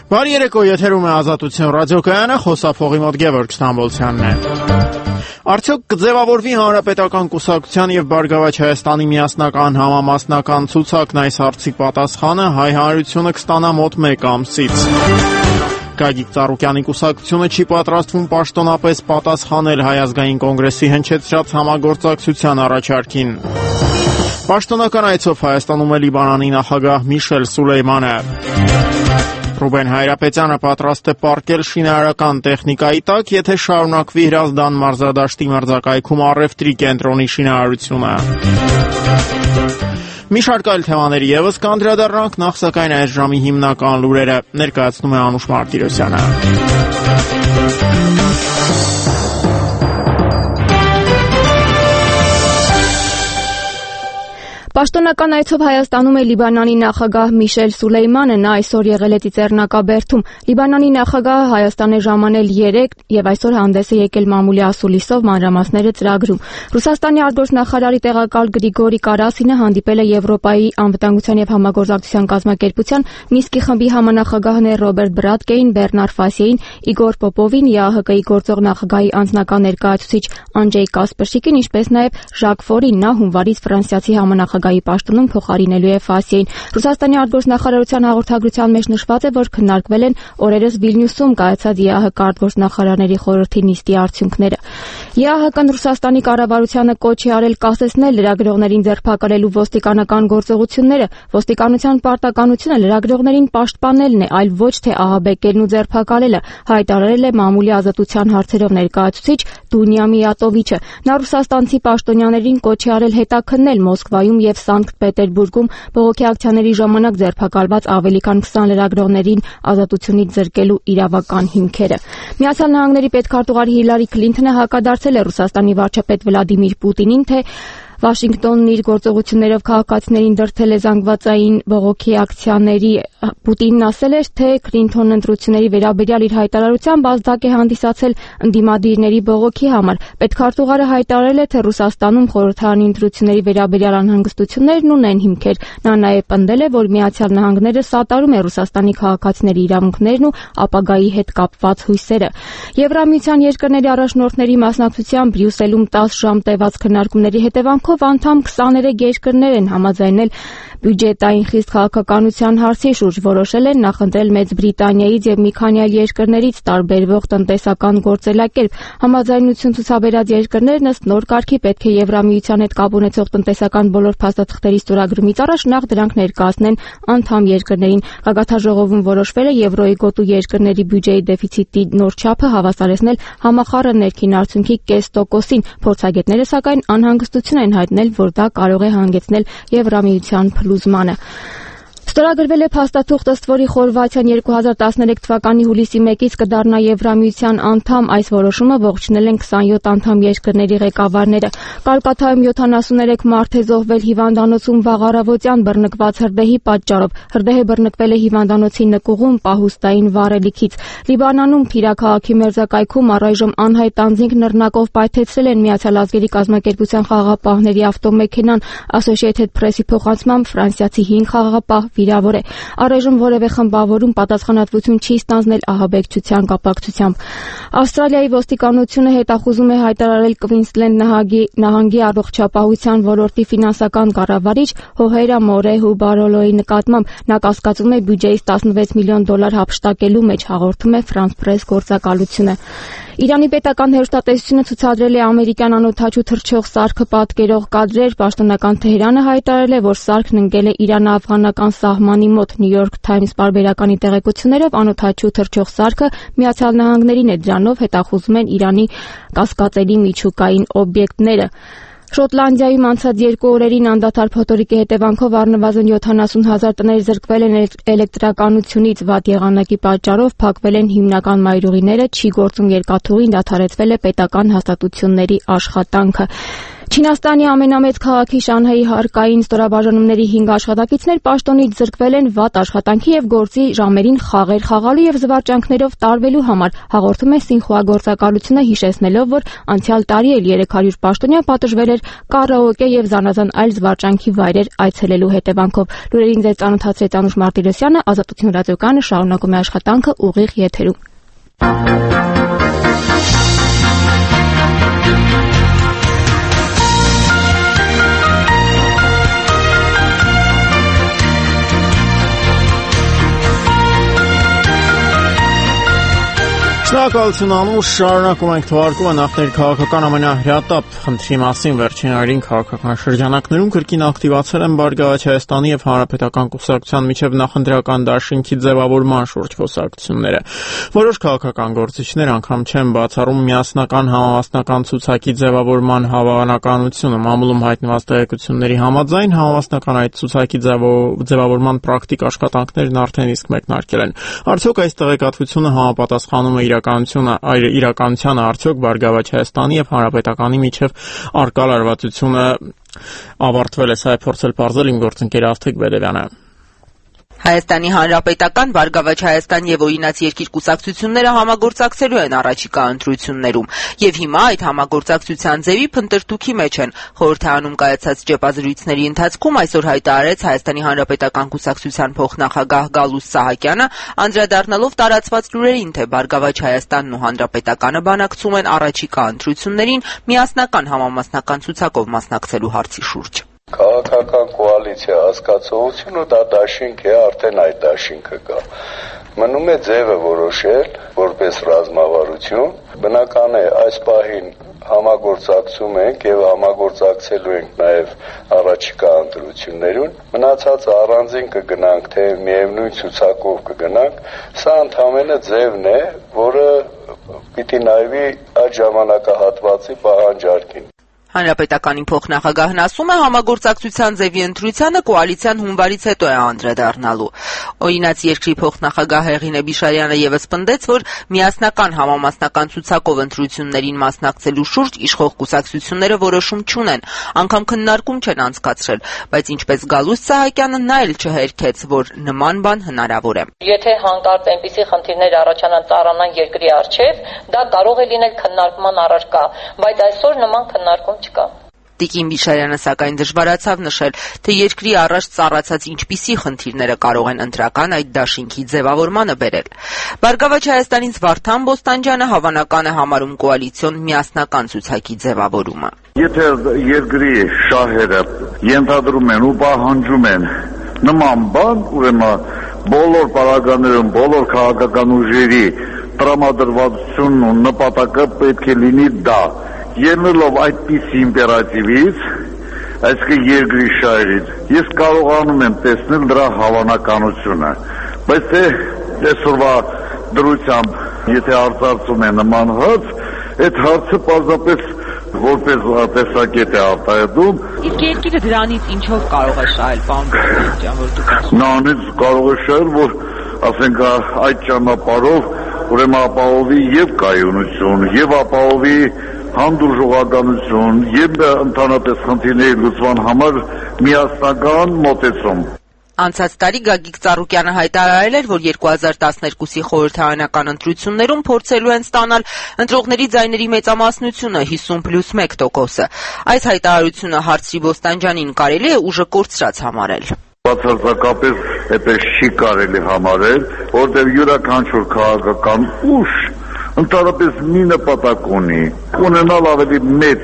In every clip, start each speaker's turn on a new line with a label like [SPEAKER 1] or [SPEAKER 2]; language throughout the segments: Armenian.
[SPEAKER 1] Բարի երեկո, եթերում է Ազատություն ռադիոկայանը, խոսափողի մոտ Գևորգ Ստամբոլցյանն է։ Արդյոք կձևավորվի Հանրապետական կուսակցության եւ Բարգավաճ Հայաստանի միասնական համամասնական ցուցակն այս հարցի պատասխանը հայ հանրությունը կստանա մոտ 1 ամսից։ Գագիկ Ծառուկյանի կուսակցությունը չի պատրաստվում պաշտոնապես պատասխանել Հայ ազգային կոնգրեսի հնչեցրած համագործակցության առաջարկին։ Պաշտոնական այցով Հայաստանում է Լիբանանի նախագահ Միշել Սուլեյմանը։ Ռուբեն Հայրապետյանը պատրաստ է պառկել շինարարական տեխնիկայի տակ, եթե շարունակվի Հրազդան մարզադաշտի մրցակայքում առևտրի կենտրոնի շինարարությունը։ Մի շարք այլ թեմաների ևս կանդրադառնանք, նախ սակայն այս ժամի հիմնական լուրերը ներկայացնում է Անուշ Մարտիրոսյանը։
[SPEAKER 2] Պաշտոնական այցով Հայաստանում է Լիբանանի նախագահ Միշել Սուլեյմանը, նա այսօր եղել է Ծիծեռնակաբերդում։ Լիբանանի նախագահը Հայաստան է ժամանել 3 եւ այսօր հանդես է եկել մամուլի ասուլիսով, մանրամասները ծրագրում։ Ռուսաստանի արտգործնախարարի տեղակալ Գրիգորի Կարասինը հանդիպել է Եվրոպայի անվտանգության եւ համագործակցության կազմակերպության Մինսկի խմբի համանախագահներ Ռոբերտ Բրատկեին, Բեռնար Ֆասիեին, Իգոր Պոպովին, ԵԱՀԿ-ի գործող նախագահի անձնական ներկայացուցիչ Անջեյ Կասպրշիկին, ինչպես նաեւ Ժակ Ֆորին, նա հունվարից ֆրանսիացի համանախագահի պաշտոնում փոխարինելու է Ֆասիեին։ Ռուսաստանի արտգործնախարարության հաղորդագրության մեջ նշված է, որ քննարկվել են օրերս Վիլնյուսում կայացած ԵԱՀԿ արտգործնախարարների խորհրդի նիստի արդյունքները։ ԵԱՀԿ-ն Ռուսաստանի կառավարությանը կոչ է արել կասեցնել լրագրողներին ձերբակալելու ոստիկանական գործողությունները։ Ոստիկանության պարտականությունը լրագրողներին պաշտպանելն է, այլ ոչ թե ահաբեկելն ու ձերբակալելը, հայտարարել է մամուլի ազատության հարցերով ներկայացուցիչ Դունյա Միատովիչը։ Նա ռուսաստանցի պաշտոնյաներին կոչ է արել հետաքննել Մոսկվայում եւ Սանկտ Պետերբուրգում բողոքի ակցիաների ժամանակ ձերբակալված ավելի քան 20 լրագրողներին ազատությունից զրկելու իրավական հիմքերը։ Միացյալ Նահանգների պետքարտուղար Հիլարի Քլինթոնը հակադարձել է Ռուսաստանի վարչապետ Վլադիմիր Պուտինին, թե Վաշինգտոնն իր գործողություններով քաղաքացիներին դրդել է զանգվածային բողոքի ակցիաների։ Պուտինն ասել էր, թե Քլինթոնն ընտրությունների վերաբերյալ իր հայտարարությամբ ազդակ է հանդիսացել ընդդիմադիրների բողոքի համար։ Պետքարտուղարը հայտարարել է, թե Ռուսաստանում խորհրդարանի ընտրությունների վերաբերյալ անհանգստություններն ունեն հիմքեր։ Նա նաև պնդել է, որ Միացյալ Նահանգները սատարում է Ռուսաստանի քաղաքացիների իրավունքներն ու ապագայի հետ կապված հույսերը։ Եվրամիության երկրների առաջնորդների մասնակցությամբ Բրյուսելում 10 ժամ տևած քննարկումների հետևանքով անդամ 23 երկրներ են համաձայնել բյուջետային խիստ քաղաքականության հարցի շուրջ, որոշել են նախընտրել Մեծ Բրիտանիայից եւ մի քանի այլ երկրներից տարբերվող տնտեսական գործելակերպ։ Համաձայնություն ցուցաբերած երկրներն ըստ նոր կարգի պետք է Եվրամիության հետ կապ ունեցող տնտեսական բոլոր փաստաթղթերի ստորագրումից առաջ նախ դրանք ներկայացնեն անդամ երկրներին։ Գագաթնաժողովում որոշվել է եվրոյի գոտու երկրների բյուջեի դեֆիցիտի նոր չափը հավասարեցնել համախառն ներքին արդյունքի կես տոկոսին։ Փորձագետները սակայն անհանգստություն են հայտնել, որ դա կարող է հանգեցնել Եվրամիության փլուզմանը։ Ստորագրվել է փաստաթուղթ, ըստ որի Խորվաթիան 2013 թվականի հուլիսի 1-ից կդառնա Եվրամիության անդամ։ Այս որոշումը ողջունել են 27 անդամ երկրների ղեկավարները։ Կալկաթայում 73 մարդ է զոհվել հիվանդանոցում վաղ առավոտյան բռնկված հրդեհի պատճառով։ Հրդեհը բռնկվել է հիվանդանոցի նկուղում պահուստային վառելիքից։ Լիբանանում Փիրա քաղաքի մերձակայքում առայժմ անհայտ անձինք նռնակով պայթեցրել են Միացյալ ազգերի կազմակերպության խաղաղապահների ավտոմեքենան։ Associated Press-ի փոխանցմամբ ֆրանսիացի 5 խաղաղապահ վիրավոր է։ Առայժմ որևէ խմբավորում պատասխանատվություն չի ստանձնել ահաբեկչության կապակցությամբ։ Ավստրալիայի ոստիկանությունը հետախուզում է հայտարարել Կվինսլենդ նահանգի առողջապահության ոլորտի ֆինանսական կառավարիչ Հոհերա Մորեհու Բարոլոյի նկատմամբ։ Նա կասկածում է բյուջեից $16 միլիոն հափշտակելու մեջ, հաղորդում է France Press գործակալությունը։ Իրանի պետական հեռուստատեսությունը ցուցադրել է ամերիկյան անօդաչու թռչող սարքը պատկերող կադրեր։ Պաշտոնական Թեհրանը հայտարարել է, որ սարքն ընկել է Իրան-աֆղանական սահմանի մոտ։ New York Times պարբերականի տեղեկություններով անօդաչու թռչող սարքը Միացյալ Նահանգներին է, դրանով հետախուզում են Իրանի կասկածելի միջուկային օբյեկտները։ Շոտլանդիայում անցած 2 օրերին անդադար փոթորիկի հետևանքով առնվազն 70,000 տներ զրկվել են էլեկտրականությունից։ Վատ եղանակի պատճառով փակվել են հիմնական մայրուղիները, չի գործում երկաթուղին, դադարեցվել է պետական հաստատությունների աշխատանքը։ Չինաստանի ամենամեծ քաղաքի Շանհայի հարկային ստորաբաժանումների 5 աշխատակիցներ պաշտոնից զրկվել են վատ աշխատանքի եւ գործի ժամերին խաղեր խաղալու եւ զվարճանքներով տարվելու համար, հաղորդում է Սինխուա գործակալությունը, հիշեցնելով, որ անցյալ տարի էլ 300 պաշտոնյա պատժվել էր կարաոկե եւ զանազան այլ զվարճանքի վայրեր այցելելու հետևանքով։ Լուրերին ձեզ ծանոթացրեց Անուշ Մարտիրոսյանը, Ազատություն ռադիոկայանը շարունակում է աշխատանքը ուղիղ եթերում։
[SPEAKER 1] Շնորհակալություն Անուշ, շարունակում ենք թվարկումը նախների քաղաքական ամենահրատապ խնդրի մասին վերջին օրերին քաղաքական շրջանակներում կրկին ակտիվացել են Բարգավաճ Հայաստանի եւ Հանրապետական կուսակցության միջև նախընտրական դաշինքի ձևավորման շուրջ խոսակցությունները։ Որոշ քաղաքական գործիչներ անգամ չեն բացառում միասնական համամասնական ցուցակի ձևավորման հավանականությունը։ Մամուլում հայտնված տեղեկությունների համաձայն համամասնական այդ ցուցակի ձևավորման պրակտիկ աշխատանքներն արդեն իսկ մեկնարկել են։ Արդյոք այս տեղեկատվությունը համապատասխանում է իրականությանը արդյոք Բարգավաճ Հայաստանի եւ Հանրապետականի միջև առկա լարվածությունը ավարտվել է, սա է փորձել պարզել իմ գործընկեր Արտակ Բեդևյանը։
[SPEAKER 3] Հայաստանի Հանրապետական, Բարգավաճ Հայաստան եւ Օրինաց երկիր կուսակցությունները համագործակցելու են առաջիկա ընտրություններում եւ հիմա այդ համագործակցության ձևի փնտրտուքի մեջ են։ Խորհրդարանում կայացած ճեպազրույցների ընթացքում այսօր հայտարարեց Հայաստանի Հանրապետական կուսակցության փոխնախագահ Գալուստ Սահակյանը, անդրադառնալով տարածված լուրերին, թե Բարգավաճ Հայաստանն ու Հանրապետականը բանակցում են առաջիկա ընտրություններին միասնական համամասնական ցուցակով մասնակցելու հարցի շուրջ։
[SPEAKER 4] Քաղաքական կոալիցիա հասկացողությունը դա դաշինք է, արդեն այդ դաշինքը կա։ Մնում է ձևը որոշել որպես ռազմավարություն։ Բնական է այս պահին համագործակցում ենք եւ համագործակցելու ենք նաեւ առաջիկա ընտրություններուն։ Մնացածը առանձին կգնանք, թե միևնույն ցուցակով կգնանք։ Սա ընդհանրապես ձևն է, որը պիտի նայվի այդ ժամանակահատվածի պահանջարկին։
[SPEAKER 3] Հանրապետականի փոխնախագահն ասում է, համագործակցության ձևի ընտրությանը կոալիցիան հունվարից հետո է անդրադառնալու։ Օրինաց երկրի փոխնախագահ Հեղինե Բիշարյանը եւս պնդեց, որ միասնական համամասնական ցուցակով ընտրություններին մասնակցելու շուրջ իշխող կուսակցությունները որոշում չունեն, անգամ քննարկում չեն անցկացրել, բայց ինչպես Գալուստ Սահակյանը նա էլ չհերքեց, որ նման բան հնարավոր է։
[SPEAKER 5] Եթե հանկարծ այնպիսի խնդիրներ առաջանան ծառանան երկրի առջև, դա կարող է լինել քննարկման առարկա, բայց այսօր նման քննարկում չկա։
[SPEAKER 3] Տիկին Բիշարյանը սակայն դժվարացավ նշել, թե երկրի առաջ ծառացած ինչպիսի խնդիրները կարող են ընտրական այդ դաշինքի ձևավորմանը բերել։ Բարգավաճ Հայաստանից Վարդան Բոստանջյանը հավանական է համարում կոալիցիոն միասնական ցուցակի ձևավորումը։
[SPEAKER 6] Եթե երկրի շահերը ենթադրում են ու պահանջում են նման բան, ուրեմն բոլոր պարագաներում, բոլոր քաղաքական ուժերի տրամադրվածությունն ու նպատակը պետք է լինի դա։ Ելնելով այդպիսի իմպերատիվից, այսինքն երկրի շահերից, ես կարողանում եմ տեսնել դրա հավանականությունը, բայց թե այսօրվա դրությամբ, եթե արծարծում է նման հարց, այդ հարցը պարզապես որպես տեսակետ է արտահայտում։
[SPEAKER 3] Իսկ երկիրը դրանից ինչով կարող է շահել, պարոն Բոստանջյան, որ դուք ասում եք։
[SPEAKER 6] Նրանից կարող է շահել, որ ասենք այդ ճանապարհով ուրեմն ապահովի եւ կայունություն, եւ ապահովի հանդուրժողականություն եւ ընդհանրապես խնդիրների լուծման համար միասնական մոտեցում։
[SPEAKER 3] Անցած տարի Գագիկ Ծառուկյանը հայտարարել էր, որ 2012-ի խորհրդարանական ընտրություններում փորձելու են ստանալ ընտրողների ձայների մեծամասնությունը 50+1%։ Այս հայտարարությունը հարցրի Բոստանջյանին կարելի է ուժը կորցրած համարել։
[SPEAKER 6] Բացարձակապես այդպես չի կարելի համարել, որտեղ յուրաքանչյուր քաղաքական ուժ ընդհանրապես մի նպատակ ունի, ունենալ ավելի մեծ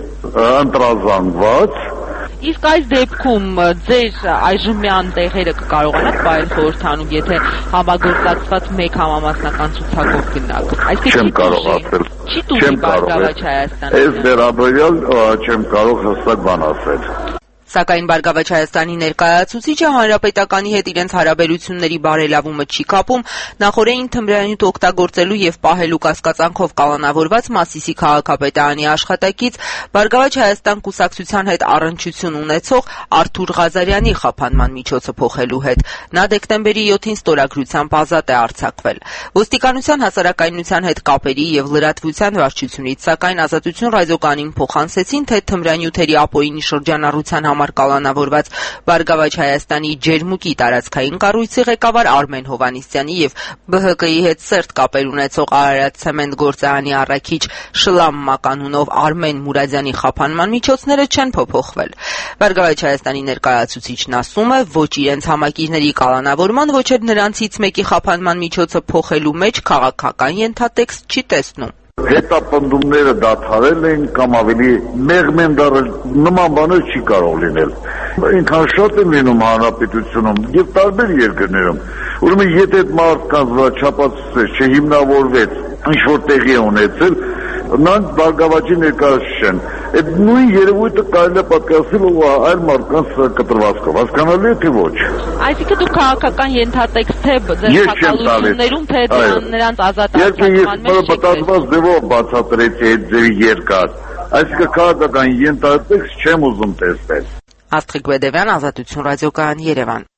[SPEAKER 6] ընտրազանգված։
[SPEAKER 3] Իսկ այս դեպքում ձեր այժմյան տեղերը կկարողանաք պահել խորհրդանում, եթե համագործակցված մեկ համամասնական ցուցակով գնաք։
[SPEAKER 6] Չեմ կարող ասել։
[SPEAKER 3] Չի տուժի Բարգավաճ Հայաստանը։
[SPEAKER 6] Այս վերաբերյալ չեմ կարող հստակ բան ասել։
[SPEAKER 3] Սակայն Բարգավաճ Հայաստանի ներկայացուցիչը Հանրապետականի հետ իրենց հարաբերությունների բարելավումը չի կապում նախօրեին թմրանյութ օգտագործելու եւ պահելու կասկածանքով կալանավորված Մասիսի քաղաքապետարանի աշխատակից Բարգավաճ Հայաստան կուսակցության հետ առնչություն ունեցող Արթուր Ղազարյանի խափանման միջոցը փոխելու հետ։ Նա դեկտեմբերի 7-ին ստորագրությամբ ազատ է արձակվել։ Ոստիկանության հասարակայնության հետ կապերի եւ լրատվության վարչությունից սակայն Ազատություն ռադիոկայանին փոխանցեցին, թե թմրանյութերի ապօրինի շրջանառության համար կալանավորված Բարգավաճ Հայաստանի Ջերմուկի տարածքային կառույցի ղեկավար Արմեն Հովհաննիսյանի եւ ԲՀԿ-ի հետ սերտ կապեր ունեցող Արարատ ցեմենտ գործարանի առաքիչ Շլամ Մականունով Արմեն Մուրադյանի խափանման միջոցները չեն փոփոխվել։ Բարգավաճ Հայաստանի ներկայացուցիչն ասում է, ոչ իրենց համակիրների կալանավորման, ոչ էլ նրանցից մեկի խափանման միջոցը փոխելու մեջ քաղաքական ենթատեքստ չի տեսնում։
[SPEAKER 6] Հետապնդումները դադարել են կամ ավելի մեղմ են դարձել, նման բաներ չի կարող լինել։ Ինքան շատ են լինում հանրապետությունում եւ տարբեր երկրներում։ Ուրեմն եթե այդ մարդկանց վրա չափածը չհիմնավորվեց, ինչ որ տեղի է ունեցել, նրանք Բարգավաճի ներկայացուցիչ են։ Այդ նույն երևույթը կարելի է պատկերացնել այլ մարդկանց կտրվածքով, հասկանալի է թե ոչ։
[SPEAKER 3] Այսինքն դուք քաղաքական ենթատեքստ թե ձերբակալություններում, թե նրանց ազատացման մեջ
[SPEAKER 6] մտածված ձևով բացատրեցի այդ ձևի երկար։ Այսինքն քաղաքական ենթատեքստ չեմ ուզում տեսնել։
[SPEAKER 3] Աստղիկ Բեդևյան, Ազատություն ռադիոկայան, Երևան։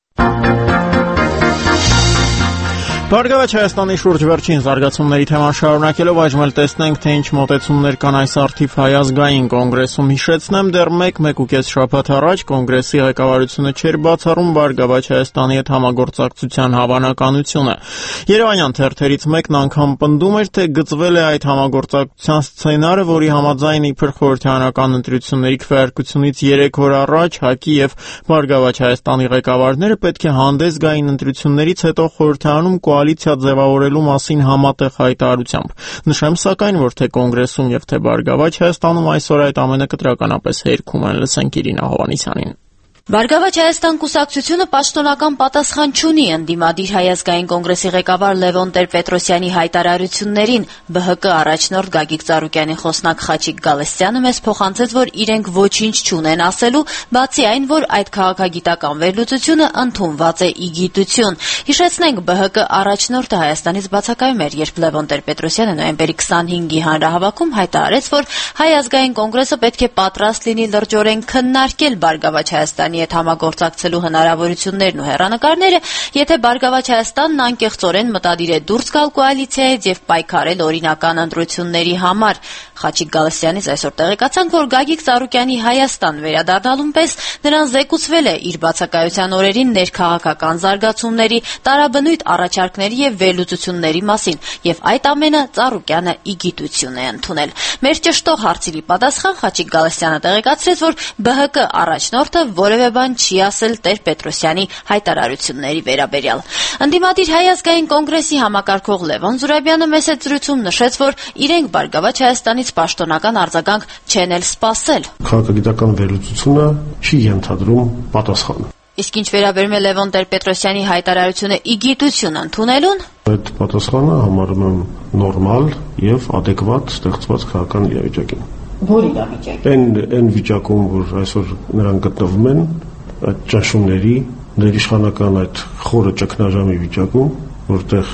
[SPEAKER 1] Բարգավաճ Հայաստանի շուրջ վերջին զարգացումների թեման շարունակելով այժմ էլ տեսնենք, թե ինչ մոտեցումներ կան այս առթիվ Հայազգային կոնգրեսում։ Հիշեցնեմ, դեռ 1-1.5 շաբաթ առաջ կոնգրեսի ղեկավարությունը չէր բացառում Բարգավաճ Հայաստանի հետ համագործակցության հավանականությունը։ Երևանյան թերթերից մեկն անգամ պնդում էր, թե գծվել է այդ համագործակցության սցենարը, որի համաձայն իբր խորհրդարանական ընտրությունների քվեարկությունից 3 օր առաջ ՀԱԿ-ի եւ Բարգավաճ Հայաստանի ղեկավարները պետք է հանդես գային ընտրություններից հետո խորհրդարանում կոալիցիա ձևավորելու մասին համատեղ հայտարարությամբ։ Նշեմ սակայն, որ թե կոնգրեսում եւ թե Բարգավաճ Հայաստանում այսօր այդ ամենը կտրականապես հերքում են։ Լսենք Իրինա Հովհաննիսյանին։
[SPEAKER 7] Բարգավաճ Հայաստան կուսակցությունը պաշտոնական պատասխան չունի ընդդիմադիր Հայազգային կոնգրեսի ղեկավար Լևոն Տեր-Պետրոսյանի հայտարարություններին։ ԲՀԿ առաջնորդ Գագիկ Ծառուկյանի խոսնակ Խաչիկ Գալստյանը մեզ փոխանցեց, որ իրենք ոչինչ չունեն ասելու, բացի այն, որ այդ քաղաքագիտական վերլուծությունը ընդունված է ի գիտություն։ Հիշեցնենք, ԲՀԿ առաջնորդը Հայաստանից բացակայում էր, երբ Լևոն Տեր-Պետրոսյանը նոյեմբերի 25-ի հանրահավաքում հայտարարեց, որ Հայազգային կոնգրեսը պետք է պատրաստ լինի լրջորեն քննարկել Բարգավաճ Հայաստանի հետ համագործակցելու հնարավորություններն ու հեռանկարները, եթե Բարգավաճ Հայաստանն անկեղծորեն մտադիր է դուրս գալ կոալիցիայից եւ պայքարել օրինական ընտրությունների համար։ Խաչիկ Գալստյանից այսօր տեղեկացանք, որ Գագիկ Ծառուկյանի Հայաստան վերադառնալուն պես նրան զեկուցվել է իր բացակայության օրերին ներքաղաքական զարգացումների, տարաբնույթ առաջարկների եւ վերլուծությունների մասին, եւ այդ ամենը Ծառուկյանը ի գիտություն է ընդունել։ Մեր ճշտող հարցերի պատասխան Խաչիկ Գալստյանը տեղեկացրեց, որ ԲՀԿ առաջնորդը որևէ բան չի ասել Տեր-Պետրոսյանի հայտարարությունների վերաբերյալ։ Ընդդիմադիր Հայազգային կոնգրեսի համակարգող Լևոն Զուրաբյանը մեծ զրույցում նշեց, որ իրենք Բարգավաճ Հայաստանից պաշտոնական արձագանք չեն էլ սպասել։
[SPEAKER 8] Քաղաքագիտական վերլուծությունը չի ենթադրում պատասխան։
[SPEAKER 7] Իսկ ինչ վերաբերում է Լևոն Տեր-Պետրոսյանի հայտարարությունը ի գիտություն ընդունելուն,
[SPEAKER 8] այդ պատասխանը համարում եմ նորմալ եւ adekvat ստեղծված քաղաքական իրավիճակին։
[SPEAKER 7] Որ իրավիճակ։
[SPEAKER 8] Այն վիճակում, որ այսօր նրանք գտնվում են, այդ ճնշումների, ներիշխանական այդ խորը ճգնաժամի վիճակում, որտեղ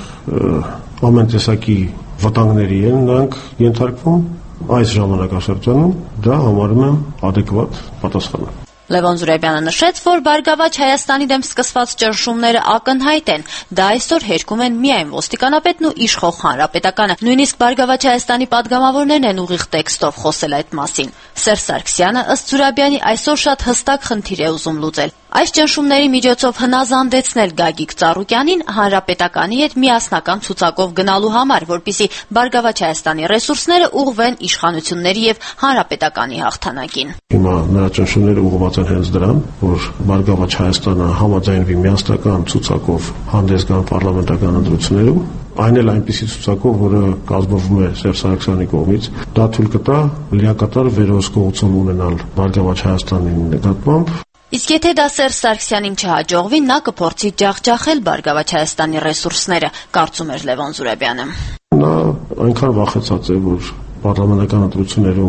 [SPEAKER 8] ամեն տեսակի վտանգների են նրանք ենթարկվում, այս ժամանակաշրջանում դա համարում եմ adekvat պատասխան։
[SPEAKER 7] Լևոն Զուրաբյանը նշեց, որ Բարգավաճ Հայաստանի դեմ սկսված ճնշումները ակնհայտ են։ Դա այսօր հերքում են միայն ոստիկանապետն ու իշխող հանրապետականը։ Նույնիսկ Բարգավաճ Հայաստանի падգամավորներն են ուղիղ տեքստով խոսել այդ մասին։ Սերժ Սարգսյանը ըստ Զուրաբյանի այսօր շատ հստակ խնդիր է ուզում լուծել։ Այս ճնշումների միջոցով հնազանդեցնել Գագիկ Ծառուկյանին հանրապետականի հետ միասնական ցուցակով գնալու համար, որպեսզի Բարգավաճ Հայաստանի ռեսուրսները ուղղվեն իշխանությունների եւ հանրապետականի հաղթանակին։
[SPEAKER 8] Հիմա նրա ճնշումները ուղղված են հենց դրան, որ Բարգավաճ Հայաստանը համաձայնվի միասնական ցուցակով հանդես գան պարլամենտական ընտրություններում, այն էլ այնպիսի ցուցակով, որը կազմվում է Սերժ Սարգսյանի կողմից, դա թույլ կտա լիակատար վերահսկողություն ունենալ Բարգավաճ Հայաստանի նկատմամբ։
[SPEAKER 7] Իսկ եթե դա Սերժ Սարգսյանին չհաջողվի, նա կփորձի ջախջախել Բարգավաճ Հայաստանի ռեսուրսները, կարծում էր Լևոն Զուրաբյանը։
[SPEAKER 8] Նա այնքան վախեցած է, որ պարլամենտական ընտրություններում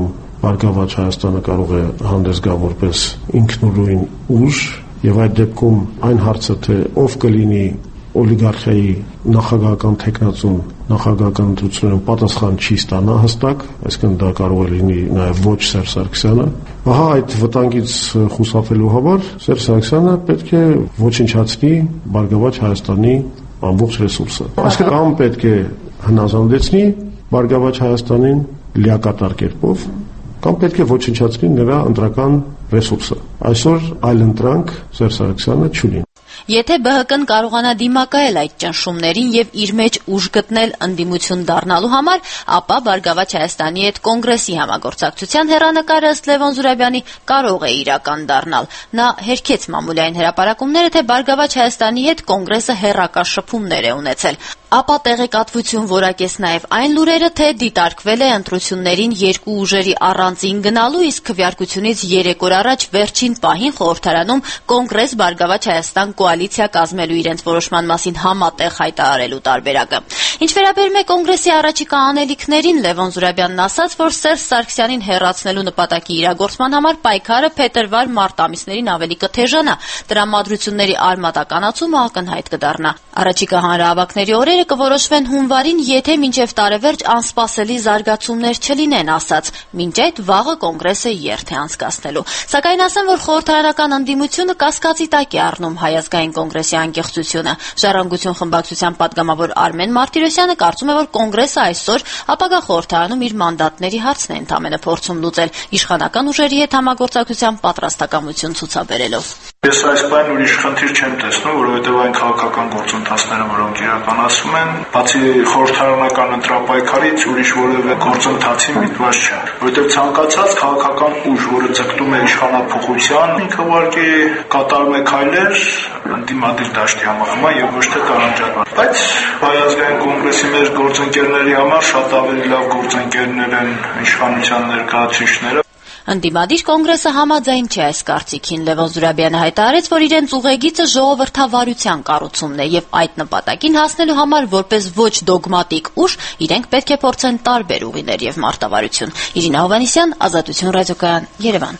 [SPEAKER 8] Բարգավաճ Հայաստանը կարող է հանդես գա որպես ինքնուրույն ուժ, եւ այդ դեպքում այն հարցը, թե ով կլինի օլիգարխիայի նախագահական տեխնացուն նախագահական ընտրություններում պատասխան չի ստանա հստակ, այսինքն դա կարող է լինի նաև ոչ Սերժ Սարգսյանը։ Ահա այդ վտանգից խուսափելու համար Սերժ Սարգսյանը պետք է ոչնչացնի Բարգավաճ Հայաստանի ամբողջ ռեսուրսը։ Այսինքն կամ պետք է հնազանդեցնի Բարգավաճ Հայաստանին լիակատար կերպով, կամ պետք է ոչնչացնի նրա ընտրական ռեսուրսը։ Այսօր այլ ընտրանք Սերժ Սարգսյանը չունի։
[SPEAKER 7] Եթե ԲՀԿ-ն կարողանա դիմակայել այդ ճնշումներին եւ իր մեջ ուժ գտնել ընդդիմություն դառնալու համար, ապա Բարգավաճ Հայաստանի հետ կոնգրեսի համագործակցության հեռանկարը ըստ Լևոն Զուրաբյանի կարող է իրական դառնալ։ Նա հերքեց մամուլային հրապարակումները, թե Բարգավաճ Հայաստանի հետ կոնգրեսը հեռակա շփումներ է ունեցել։ Ապա տեղեկատվություն որակեց նաև այն լուրերը, թե դիտարկվել է ընտրություններին երկու ուժերի առանձին գնալու, իսկ քվեարկությունից 3 օր առաջ վերջին պահին խորհրդարանում կոնգրես Բարգավաճ Հայաստան կոալիցիա կազմելու իրենց որոշման մասին համատեղ հայտարարելու տարբերակը։ Ինչ վերաբերում է կոնգրեսի առաջիկա անելիքներին, Լևոն Զուրաբյանն ասաց, որ Սերժ Սարգսյանին հեռացնելու նպատակի իրագործման համար պայքարը փետրվար-մարտ ամիսներին ավելի կթեժանա, տրամադրությունների արմատականացումը ակնհայտ կդառնա։ Առաջիկա հանրահավաքների օրերը կորոշվեն հունվարին, եթե մինչև տարեվերջ անսպասելի զարգացումներ չլինեն, ասաց, մինչ այդ վաղը կոնգրեսը երթ է անցկացնելու։ Սակայն ասեմ, որ խորհրդարանական ընդդիմությունը կասկածի տակ է առնում Հայ ազգային կոնգրեսի անկեղծությունը։ Ժառանգություն խմբակցության պատգամավոր Արմեն Մարտիրոսյանը կարծում է, որ կոնգրեսը այսօր ապագա խորհրդարանում իր մանդատների հարցն է ընդամենը փորձում լուծել, իշխանական ուժերի հետ համագործակցության պատրաստակամություն ցուցաբերելով։
[SPEAKER 9] Ես այս բան ուրիշ խնդիր չեմ տեսնում, որովհետև այն քաղաքական գործընթացները, որոնք իրականացում են, բացի խորհրդարանական ընտրապայքարից ուրիշ որևէ գործընթացի միտված չէ, որովհետև ցանկացած քաղաքական ուժ, որը ձգտում է իշխանափոխության, ինքը ուղղակի կատարում է քայլեր ընդդիմադիր դաշտի համախմբման եւ ոչ թե տարանջատման։ Բայց Հայ ազգային կոնգրեսի մեր գործընկերների համար շատ ավելի լավ գործընկերներ են իշխանության ներկայացուցիչները։
[SPEAKER 7] Ընդդիմադիր կոնգրեսը համաձայն չէ այս կարծիքին։ Լևոն Զուրաբյանը հայտարարեց, որ իրենց ուղեգիծը ժողովրդավարության կառուցումն է եւ այդ նպատակին հասնելու համար որպես ոչ դոգմատիկ ուժ իրենք պետք է փորձեն տարբեր ուղիներ եւ մարտավարություն։ Իրինա Հովհաննիսյան, Ազատություն ռադիոկայան, Երևան։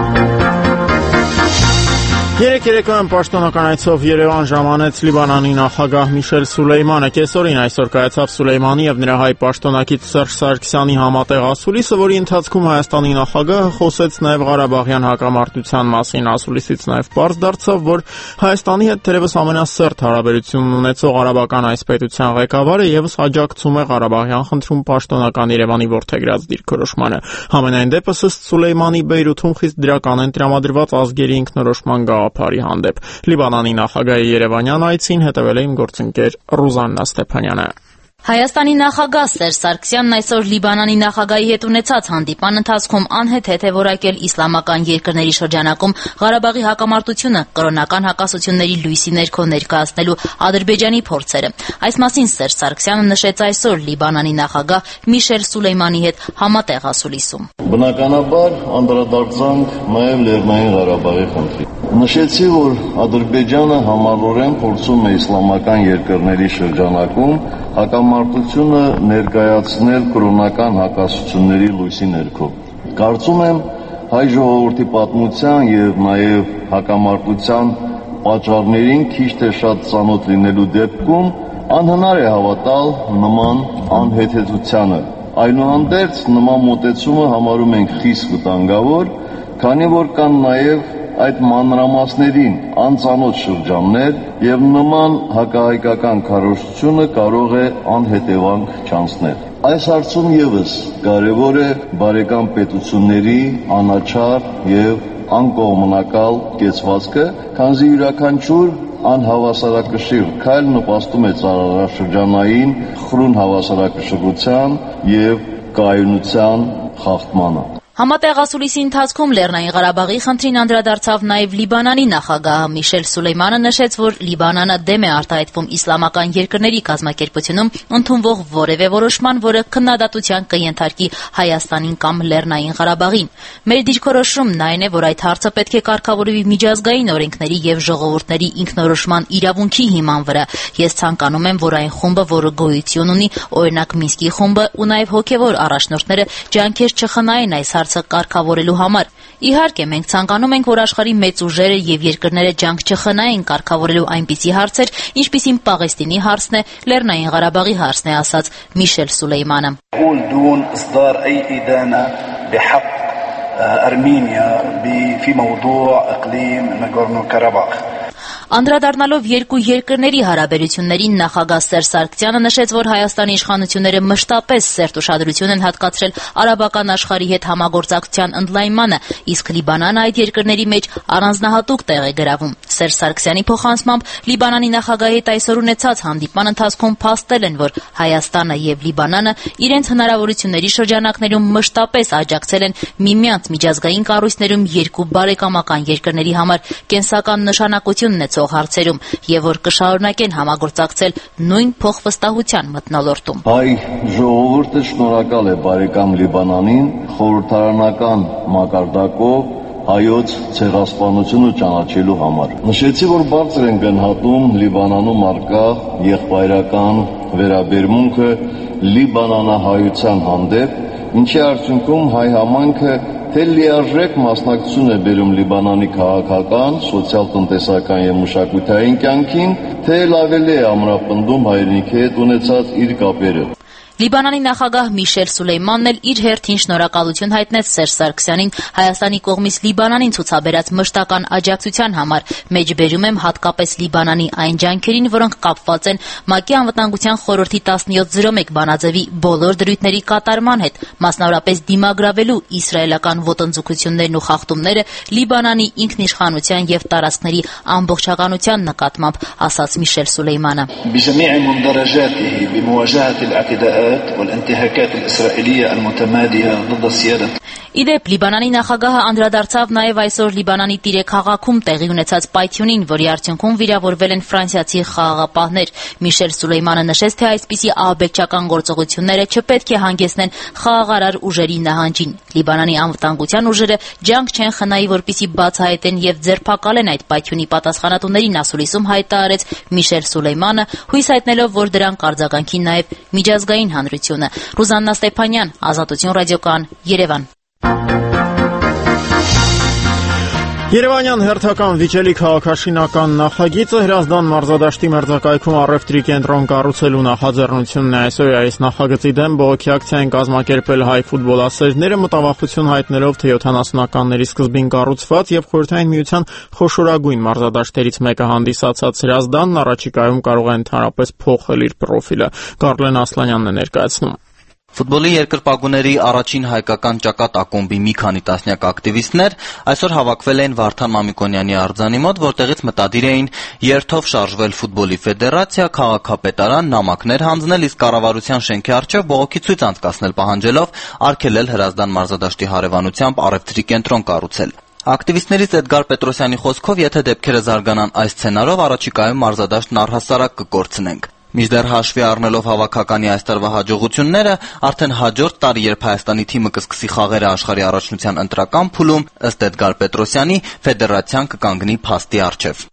[SPEAKER 1] Երեկոյան պաշտոնական այցով Երևան ժամանեց Լիբանանի նախագահ Միշել Սուլեյմանը։ Կեսօրին այսօր կայացավ Սուլեյմանի եւ նրա հայ պաշտոնակից Սերժ Սարգսյանի համատեղ ասուլիսը, որի ընթացքում Հայաստանի նախագահը խոսեց նաեւ Ղարաբաղյան հակամարտության մասին։ Ասուլիսից նաեւ պարզ դարձավ, որ Հայաստանի հետ թերևս ամենասերտ հարաբերությունն ունեցող արաբական այս պետության ղեկավարը եւս աջակցում է Ղարաբաղյան խնդրում պաշտոնական Երևանի որդեգրած դիրքորոշմանը։ Համենայն դեպս ըստ Սուլեյմանի Բեյրութում խիստ դրական են տրամադրված ազգերի ինքնորոշման գաղափարի հանդեպ։ Լիբանանի նախագահի երևանյան այցին հետևել է իմ գործընկեր Ռուզաննա Ստեփանյանը։
[SPEAKER 10] Հայաստանի նախագահ Սերժ Սարգսյանն այսօր Լիբանանի նախագահի հետ ունեցած հանդիպան ընթացքում անհեթեթ է որակել իսլամական երկրների շրջանակում Ղարաբաղի հակամարտությունը կրոնական հակասությունների լույսի ներքո ներկայացնելու Ադրբեջանի փորձերը։ Այս մասին Սերժ Սարգսյանը նշեց այսօր Լիբանանի նախագահ Միշել Սուլեյմանի հետ համատեղ ասուլիսում։
[SPEAKER 11] Բնականաբար անդրադարձանք նաև Լեռնային Ղարաբաղի խնդրին։ Նշեցի, որ Ադրբեջանը համառորեն փորձում է իսլամական երկրների շրջանակում հակամարտությունը ներկայացնել կրոնական հակասությունների լույսի ներքո։ Կարծում եմ, հայ ժողովրդի պատմության եւ նաեւ հակամարտության պատճառներին քիչ թե շատ ծանոթ լինելու դեպքում անհնար է հավատալ նման անհեթեթությանը։ Այնուհանդերձ նման մոտեցումը համարում ենք խիստ վտանգավոր, քանի որ կան նաեւ այդ մանրամասներին անծանոթ շրջաններ եւ նման հակահայկական քարոզությունը կարող է անհետևանք չանցնել։ Այս հարցում եւս կարեւոր է բարեկամ պետությունների անաչառ եւ անկողմնակալ կեցվածքը, քանզի յուրաքանչյուր անհավասարակշիռ քայլ նպաստում է ծառայաշրջանային խրուն հավասարակշռության եւ կայունության խախտմանը։
[SPEAKER 10] Համատեղ ասուլիսի ընթացքում Լեռնային Ղարաբաղի խնդրին անդրադարձավ նաև Լիբանանի նախագահ Միշել Սուլեյմանը նշեց, որ Լիբանանը դեմ է արտահայտվում իսլամական երկրների կազմակերպությունում ընդունվող որևէ որոշման, որը քննադատության կենթարկի Հայաստանին կամ Լեռնային Ղարաբաղին։ Մեր դիրքորոշումն այն է, որ այդ հարցը պետք է կարգավորվի միջազգային օրենքների եւ ժողովուրդների ինքնորոշման իրավունքի հիման վրա։ Ես ցանկանում եմ, որ այն խումբը, որը գոյություն ունի, օրինակ Մինսկի խումբը ու նաև հոգեվոր առաջնորդները ջանքեր չխնայեն այս հարցը կարգավորելու համար։ Իհարկե, մենք ցանկանում ենք, որ աշխարհի մեծ ուժերը եւ երկրները ջանք չխնայեն կարգավորելու այնպիսի հարցեր, ինչպիսին Պաղեստինի հարցն է, Լեռնային Ղարաբաղի հարցն է, ասաց Միշել Սուլեյմանը։ Անդրադառնալով երկու երկրների հարաբերություններին նախագահ Սերժ Սարգսյանը նշեց, որ Հայաստանի իշխանությունները մշտապես սերտ ուշադրություն են հատկացրել արաբական աշխարհի հետ համագործակցության ընդլայնմանը, իսկ Լիբանանը այդ երկրների մեջ առանձնահատուկ տեղ է գրավում։ Սերժ Սարգսյանի փոխանցմամբ Լիբանանի նախագահի հետ այսօր ունեցած հանդիպման ընթացքում փաստել են, որ Հայաստանը եւ Լիբանանը իրենց հնարավորությունների շրջանակներում մշտապես աջակցել են միմյանց միջազգային կառույցներում երկու բարեկամական երկրների համար կենսական նշանակություն ունեցող հարցերում եւ որ կշարունակեն համագործակցել նույն փոխվստահության մթնոլորտում։
[SPEAKER 11] Հայ ժողովուրդը շնորհակալ է բարեկամ Լիբանանին խորհրդարանական մակարդակով հայոց ցեղասպանությունը ճանաչելու համար։ Նշեցի, որ բարձր են գնահատում Լիբանանում առկա եղբայրական վերաբերմունքը լիբանանահայության հանդեպ, ինչի արդյունքում հայ համայնքը թե լիարժեք մասնակցություն է բերում Լիբանանի քաղաքական, սոցիալ-տնտեսական եւ մշակութային կյանքին, թե ավելի է ամրապնդում հայրենիքի հետ ունեցած իր կապերը։
[SPEAKER 10] Լիբանանի նախագահ Միշել Սուլեյմանն էլ իր հերթին շնորհակալություն հայտնեց Սերժ Սարգսյանին Հայաստանի կողմից Լիբանանին ցուցաբերած մշտական աջակցության համար, մեջբերում եմ հատկապես Լիբանանի այն ջանքերին, որոնք կապված են ՄԱԿ-ի անվտանգության խորհրդի 1701 բանաձևի բոլոր դրույթների կատարման հետ, մասնավորապես դիմագրավելու իսրայելական ոտնձգություններն ու խախտումները Լիբանանի ինքնիշխանության եւ տարածքների ամբողջականության նկատմամբ, ասաց Միշել Սուլեյմանը։
[SPEAKER 12] والانتهاكات الإسرائيلية المتمادية ضد السيادة.
[SPEAKER 10] Իդեպ Լիբանանի նախագահը անդրադարձավ նաև այսօր Լիբանանի Տիրե քաղաքում տեղի ունեցած պայթյունին, որի արդյունքում վիրավորվել են ֆրանսիացի խաղաղապահներ։ Միշել Սուլեյմանը նշեց, թե այսպիսի ահաբեկչական գործողությունները չպետք է հանգեցնեն խաղաղարար ուժերի նահանջին։ Լիբանանի անվտանգության ուժերը ջանք չեն խնայի, որպեսզի բացահայտեն եւ ձերբակալեն այդ պայթյունի պատասխանատուներին, ասուլիսում հայտարարեց Միշել Սուլեյմանը, հույս հայտնելով, որ դրան կարձագանքի նաև միջազգային հանրությունը։ Ռուզաննա Ստեփանյան, Ազատություն ռադիոկայան, Երևան։
[SPEAKER 1] Երևանյան հերթական վիճելի քաղաքաշինական նախագիծը Հրազդան մարզադաշտի մերձակայքում առևտրի կենտրոն կառուցելու նախաձեռնությունն է։ Այսօր այս նախագծի դեմ բողոքի ակցիա են կազմակերպել հայ ֆուտբոլասերները, մտավախություն հայտնելով, թե 70-ականների սկզբին կառուցված եւ Խորհրդային Միության խոշորագույն մարզադաշտերից մեկը հանդիսացած Հրազդանն առաջիկայում կարող է ընդհանրապես փոխել իր պրոֆիլը։ Կարլեն Ասլանյանն է ներկայացնում։
[SPEAKER 13] Ֆուտբոլի երկրպագուների առաջին հայկական ճակատ ակումբի մի քանի տասնյակ ակտիվիստներ այսօր հավաքվել էին Վարդան Մամիկոնյանի արձանի մոտ, որտեղից մտադիր էին երթով շարժվել ֆուտբոլի ֆեդերացիա, քաղաքապետարան, նամակներ հանձնել, իսկ կառավարության շենքի առջև բողոքի ցույց անցկացնել պահանջելով արգելել Հրազդան մարզադաշտի հարևանությամբ առևտրի կենտրոն կառուցել։ Ակտիվիստներից Էդգար Պետրոսյանի խոսքով, եթե դեպքերը զարգանան այս սցենարով, առաջիկայում մարզադաշտն առհասարակ կկորցնենք։ Մինչդեռ հաշվի առնելով հավաքականի այս տարվա հաջողությունները, արդեն հաջորդ տարի, երբ Հայաստանի թիմը կսկսի խաղերը աշխարհի առաջնության ընտրական փուլում, ըստ Էդգար Պետրոսյանի, ֆեդերացիան կկանգնի փաստի առջև։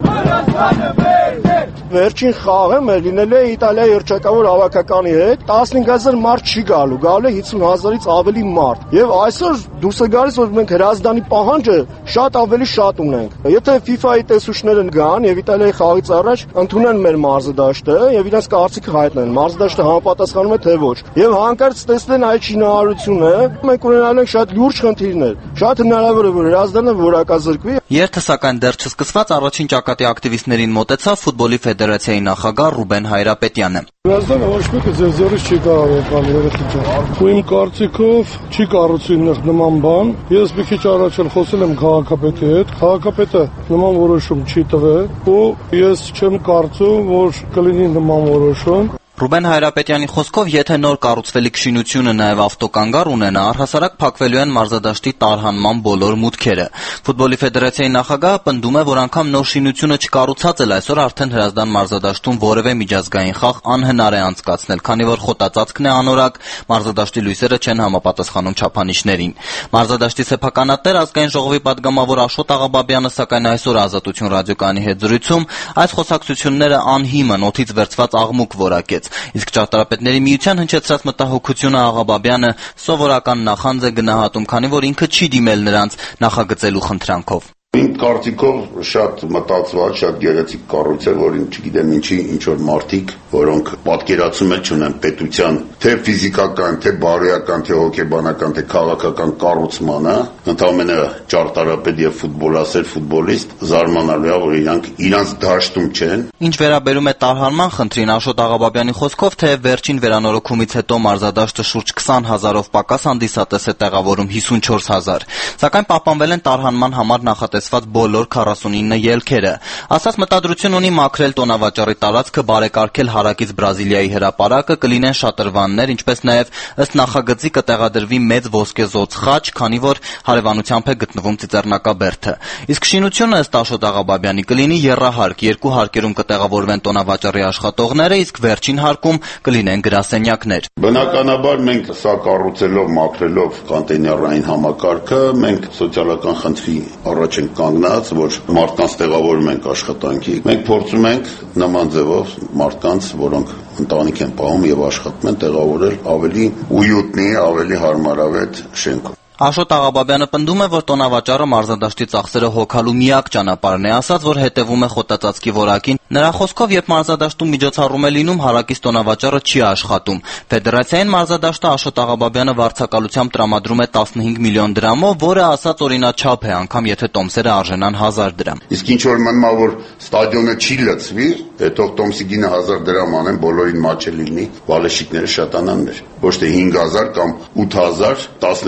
[SPEAKER 14] Վերջին խաղը մեր լինել է Իտալիայի երգչակավոր հավաքականի հետ, 15000 մարդ չի գալու, գալու է 50000-ից ավելի մարդ։ Եվ այսօր դուրս է գալիս, որ մենք Հրազդանի պահանջը շատ ավելի շատ ունենք։ Եթե FIFA-ի տեսուչները գան եւ Իտալիայի խաղից առաջ ընդունեն մեր մարզադաշտը եւ իրենց կարծիքը հայտնեն, մարզադաշտը համապատասխանում է թե ոչ։ Եւ հանկարծ տեսնեն այդ շինարարությունը, մենք ունենալու ենք շատ լուրջ խնդիրներ։ Շատ հնարավոր է, որ Հրազդանը որակազրկվի։
[SPEAKER 13] Երթը սակայն դեռ չսկսված առաջին ճակատի ակտիվիստներին մոտեցավ ֆուտբոլի ֆեդերացիայի նախագահ Ռուբեն Հայրապետյանը։
[SPEAKER 15] Հրազդանը ոչ մեկը ձեզորից չի կարող եկալ երեխի ջան։ Ու իմ կարծիքով չի կառուցի նման բան։ Ես մի քիչ առաջ էլ խոսել եմ քաղաքապետի հետ։ Քաղաքապետը նման որոշում չի տվել ու ես չեմ կարծում, որ կլինի նման որոշում։
[SPEAKER 13] Ռուբեն Հայրապետյանի խոսքով, եթե նոր կառուցվելիք շինությունը նաև ավտոկանգար ունենա, առհասարակ փակվելու են մարզադաշտի տարհանման բոլոր մուտքերը։ Ֆուտբոլի ֆեդերացիայի նախագահը պնդում է, որ անգամ նոր շինությունը չկառուցած էլ այսօր արդեն Հրազդան մարզադաշտում որևէ միջազգային խաղ անհնար է անցկացնել, քանի որ խոտածածկն է անորակ, մարզադաշտի լույսերը չեն համապատասխանում չափանիշներին։ Մարզադաշտի սեփականատեր ազգային ժողովի պատգամավոր Աշոտ Աղաբաբյանը սակայն այսօր Ազատություն ռադիոկայանի հետ զրույցում այս խոսակցությունները անհիմն օդից վերցված աղմուկ որակեց։ Իսկ ճարտարապետների միության հնչեցրած մտահոգությունը Աղաբաբյանը սովորական նախանձ է գնահատում, քանի որ ինքը չի դիմել նրանց նախագծելու խնդրանքով։
[SPEAKER 16] Իմ կարծիքով շատ մտածված, շատ գեղեցիկ կառույց է, որին չգիտեմ ինչի ինչ-որ մարդիկ, որոնք պատկերացում չունեն պետության թե ֆիզիկական, թե բարոյական, թե հոգեբանական, թե քաղաքական կառուցմանը, ընդամենը ճարտարապետ եւ ֆուտբոլասեր ֆուտբոլիստ զարմանալու է, որ իրանց դաշտում չեն։
[SPEAKER 13] Ինչ վերաբերում է տարհանման խնդրին, Աշոտ Աղաբաբյանի խոսքով, թե վերջին վերանորոգումից հետո մարզադաշտը շուրջ 20,000-ով պակաս հանդիսատես է տեղավորում 54,000, սակայն պահպանվել են տարհանման համար նախատեսված բոլոր 49 ելքերը։ Ասած մտադրություն ունի մաքրել տոնավաճառի տարածքը, բարեկարգել հարակից Բրազիլիայի հրապարակը, կլինեն շատրվաններ, ինչպես նաև ըստ նախագծի կտեղադրվի մեծ ոսկեզոծ խաչ, քանի որ հարևանությամբ է գտնվում Ծիծեռնակաբերդը։ Իսկ շինությունը ըստ Աշոտ Աղաբաբյանի կլինի եռահարկ, երկու հարկերում կտեղավորվեն տոնավաճառի աշխատողները, իսկ վերջին հարկում կլինեն գրասենյակներ։
[SPEAKER 16] Բնականաբար մենք սա կառուցելով, մաքրելով կոնտեյներային համակարգը, մենք սոցիալական խնդրի առաջ ենք կանգնած, որ մարդկանց տեղավորում ենք աշխատանքի։ Մենք փորձում ենք նման ձևով մարդկանց, որոնք ընտանիք են պահում եւ աշխատում են, տեղավորել ավելի ույուտնի, ավելի հարմարավետ շենքում։
[SPEAKER 13] Աշոտ Աղաբաբյանը պնդում է, որ տոնավաճառը մարզադաշտի ծախսերը հոգալու միակ ճանապարհն է, ասած, որ հետևում է խոտածածկի որակին։ Նրա խոսքով, երբ մարզադաշտում միջոցառում է լինում, հարակից տոնավաճառը չի աշխատում։ Ֆեդերացիային մարզադաշտը Աշոտ Աղաբաբյանը վարձակալությամբ տրամադրում է 15 միլիոն դրամով, որը ասած օրինաչափ է, անգամ եթե տոմսերը արժենան 1000 դրամ։
[SPEAKER 16] Իսկ ինչ որ մնա, որ ստադիոնը չի լցվի, հետո տոմսի գինը 1000 դրամ անեն, բոլորին մաչը լինի, վալեշիկները շատանան մեր։ Ոչ թե 5000 կամ 8000,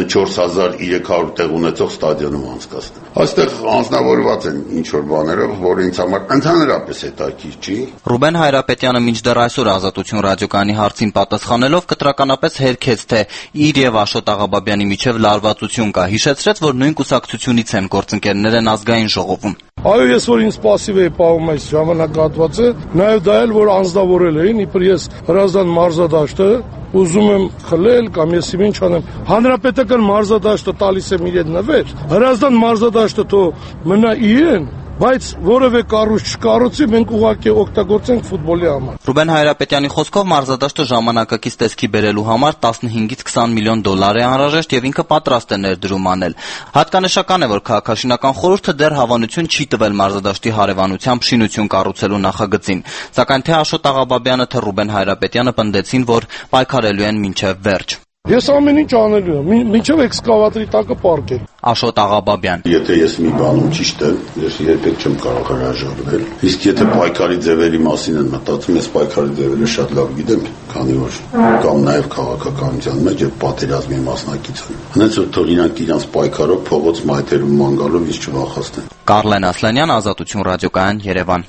[SPEAKER 16] 14300 տեղ ունեցող ստադիոնում անցկացնել։ Այստեղ անձնավորված են ինչ-որ բաներով, որը ինձ համար ընդհանրապես հետաքրքիր չի։
[SPEAKER 13] Ռուբեն Հայրապետյանը մինչդեռ այսօր Ազատություն ռադիոկայանի հարցին պատասխանելով կտրականապես հերքեց, թե իր եւ Աշոտ Աղաբաբյանի միջև լարվածություն կա, հիշեցրեց, որ նույն կուսակցությունից են, գործընկերներ են ազգային ժողովում։
[SPEAKER 15] Այո, ես որ ինձ պասիվ էի պահում այս ժամանակահատվածը, նաև դա էլ որ անձնավորել էին, իբր ես Հրազդան մարզադաշտը ուզում եմ խլել կամ ես ինչ անեմ։ Հանրապետական մարզադաշտը տալիս եմ իրեն նվեր, Հրազդան մարզադաշտը թո մնա իրեն, բայց որևէ կառույց չկառուցի, մենք ուղղակի օգտագործենք ֆուտբոլի համար։
[SPEAKER 13] Ռուբեն Հայրապետյանի խոսքով մարզադաշտը ժամանակակից տեսքի բերելու համար 15-ից 20 միլիոն դոլար է անհրաժեշտ եւ ինքը պատրաստ է ներդրում անել։ Հատկանշական է, որ քաղաքաշինական խորհուրդը դեռ հավանություն չի տվել մարզադաշտի հարևանությամբ շինություն կառուցելու նախագծին, սակայն թե Աշոտ Աղաբաբյանը, թե Ռուբեն Հայրապետյանը պնդեցին, որ պայքարելու են մինչև վերջ։
[SPEAKER 15] Ես ամեն ինչ անելու եմ, մինչև էքսկավատորի տակը պարկել։
[SPEAKER 13] Աշոտ Աղաբաբյան։
[SPEAKER 16] Եթե ես մի բանում ճիշտ եմ, ես երբեք չեմ կարող հրաժարվել։ Իսկ եթե պայքարի ձևերի մասին են մտածում, ես պայքարի ձևերը շատ լավ գիտեմ, քանի որ կամ նաև քաղաքականության մեջ եւ պատերազմի մասնակից եմ։ Հենց որ թող իրանք իրանց պայքարով փողոց մայթերում ման գալով ինձ չվախեցնեն։
[SPEAKER 13] Կարլեն Ասլանյան, Ազատություն ռադիոկայան, Երևան։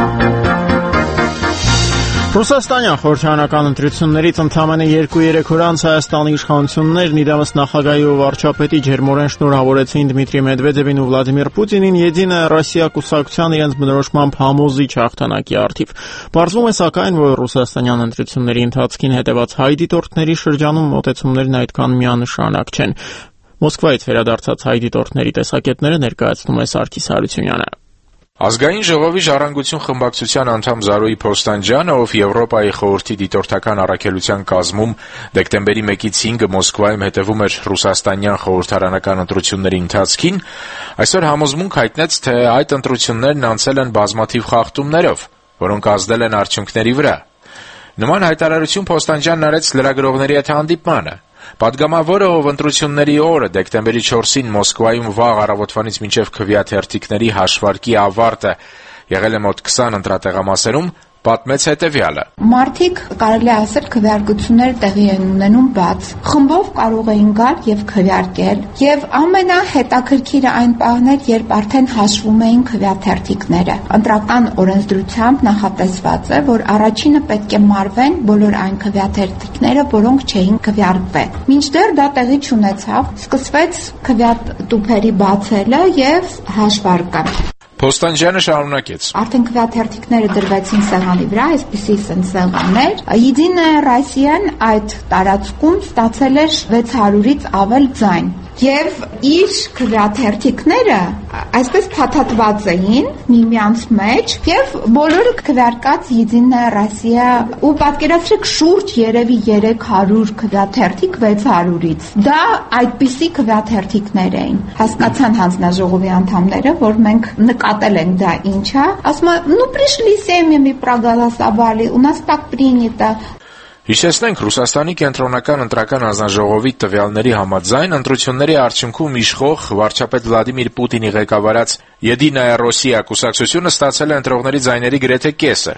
[SPEAKER 1] Ռուսաստանյան խորհրդարանական ընտրություններից ընդամենը 2-3 օր անց Հայաստանի իշխանություններն իրավս նախագահի ու վարչապետի ջերմորեն շնորհավորեցին Դմիտրի Մեդվեդևին ու Վլադիմիր Պուտինին Եդինա Ռոսիա կուսակցության իրենց բնորոշմամբ համոզիչ հաղթանակի առթիվ։ Պարզվում է սակայն, որ ռուսաստանյան ընտրությունների ընթացքին հետևած հայ դիտորդների շրջանում մոտեցումներն այդքան միանշանակ չեն։ Մոսկվայից վերադարձած հայ դիտորդների տեսակետները ներկայացնում է Սարգիս Հարությունյանը։
[SPEAKER 17] Ազգային ժողովի ժառանգություն խմբակցության անդամ Զարուհի Փոստանջյանը, ով Եվրոպայի խորհրդի դիտորդական առաքելության կազմում դեկտեմբերի 1-ից 5-ը Մոսկվայում հետևում էր ռուսաստանյան խորհրդարանական ընտրությունների ընթացքին, այսօր համոզմունք հայտնեց, թե այդ ընտրություններն անցել են բազմաթիվ խախտումներով, որոնք ազդել են արդյունքների վրա։ Նման հայտարարություն Փոստանջյանն արեց լրագրողների հետ հանդիպմանը։ Պատգամավորը, ով ընտրությունների օրը դեկտեմբերի 4-ին Մոսկվայում վաղ առավոտվանից մինչև քվեաթերթիկների հաշվարկի ավարտը եղել է մոտ 20 ընտրատեղամասերում, պատմեց հետևյալը.
[SPEAKER 18] Մարդիկ կարելի ասել քվեարկությունները տեղի են ունենում բաց։ Խմբով կարող էին գալ եւ քվեարկել, եւ ամենահետաքրքիրը այն պահն էր, երբ արդեն հաշվում էին քվեաթերթիկները։ Ընտրական օրենսդրությամբ նախատեսված է, որ առաջինը պետք է մարվեն բոլոր այն քվեաթերթիկները, որոնք չէին քվեարկվել։ Մինչդեռ դա տեղի չունեցավ, սկսվեց քվեատուփերի բացելը եւ հաշվարկը։
[SPEAKER 17] Փոստանջյանը շարունակեց.
[SPEAKER 18] Արդեն քվեաթերթիկները դրվեցին սեղանի վրա, այսպիսի սեղաններ։ Եդինա Ռոսիան այդ տարածքում ստացել էր 600-ից ավել ձայն։ եւ իր քվեաթերթիկները այսպես փաթաթված էին միմյանց մեջ եւ բոլորը քվեարկած Единая Россия ու պատկերացրեք շուրջ երևի 300 քվեաթերթիկ 600-ից դա այդպիսի քվեաթերթիկներ էին հասկացան հանձնաժողովի անդամները որ մենք նկատել ենք դա ինչա ասում ну пришли семьями проголосовали у нас так принято.
[SPEAKER 17] Հիշեցնենք, Ռուսաստանի կենտրոնական ընտրական հանձնաժողովի տվյալների համաձայն ընտրությունների արդյունքում իշխող վարչապետ Վլադիմիր Պուտինի ղեկավարած Единая Россия կուսակցությունը ստացել է ընտրողների ձայների գրեթե կեսը,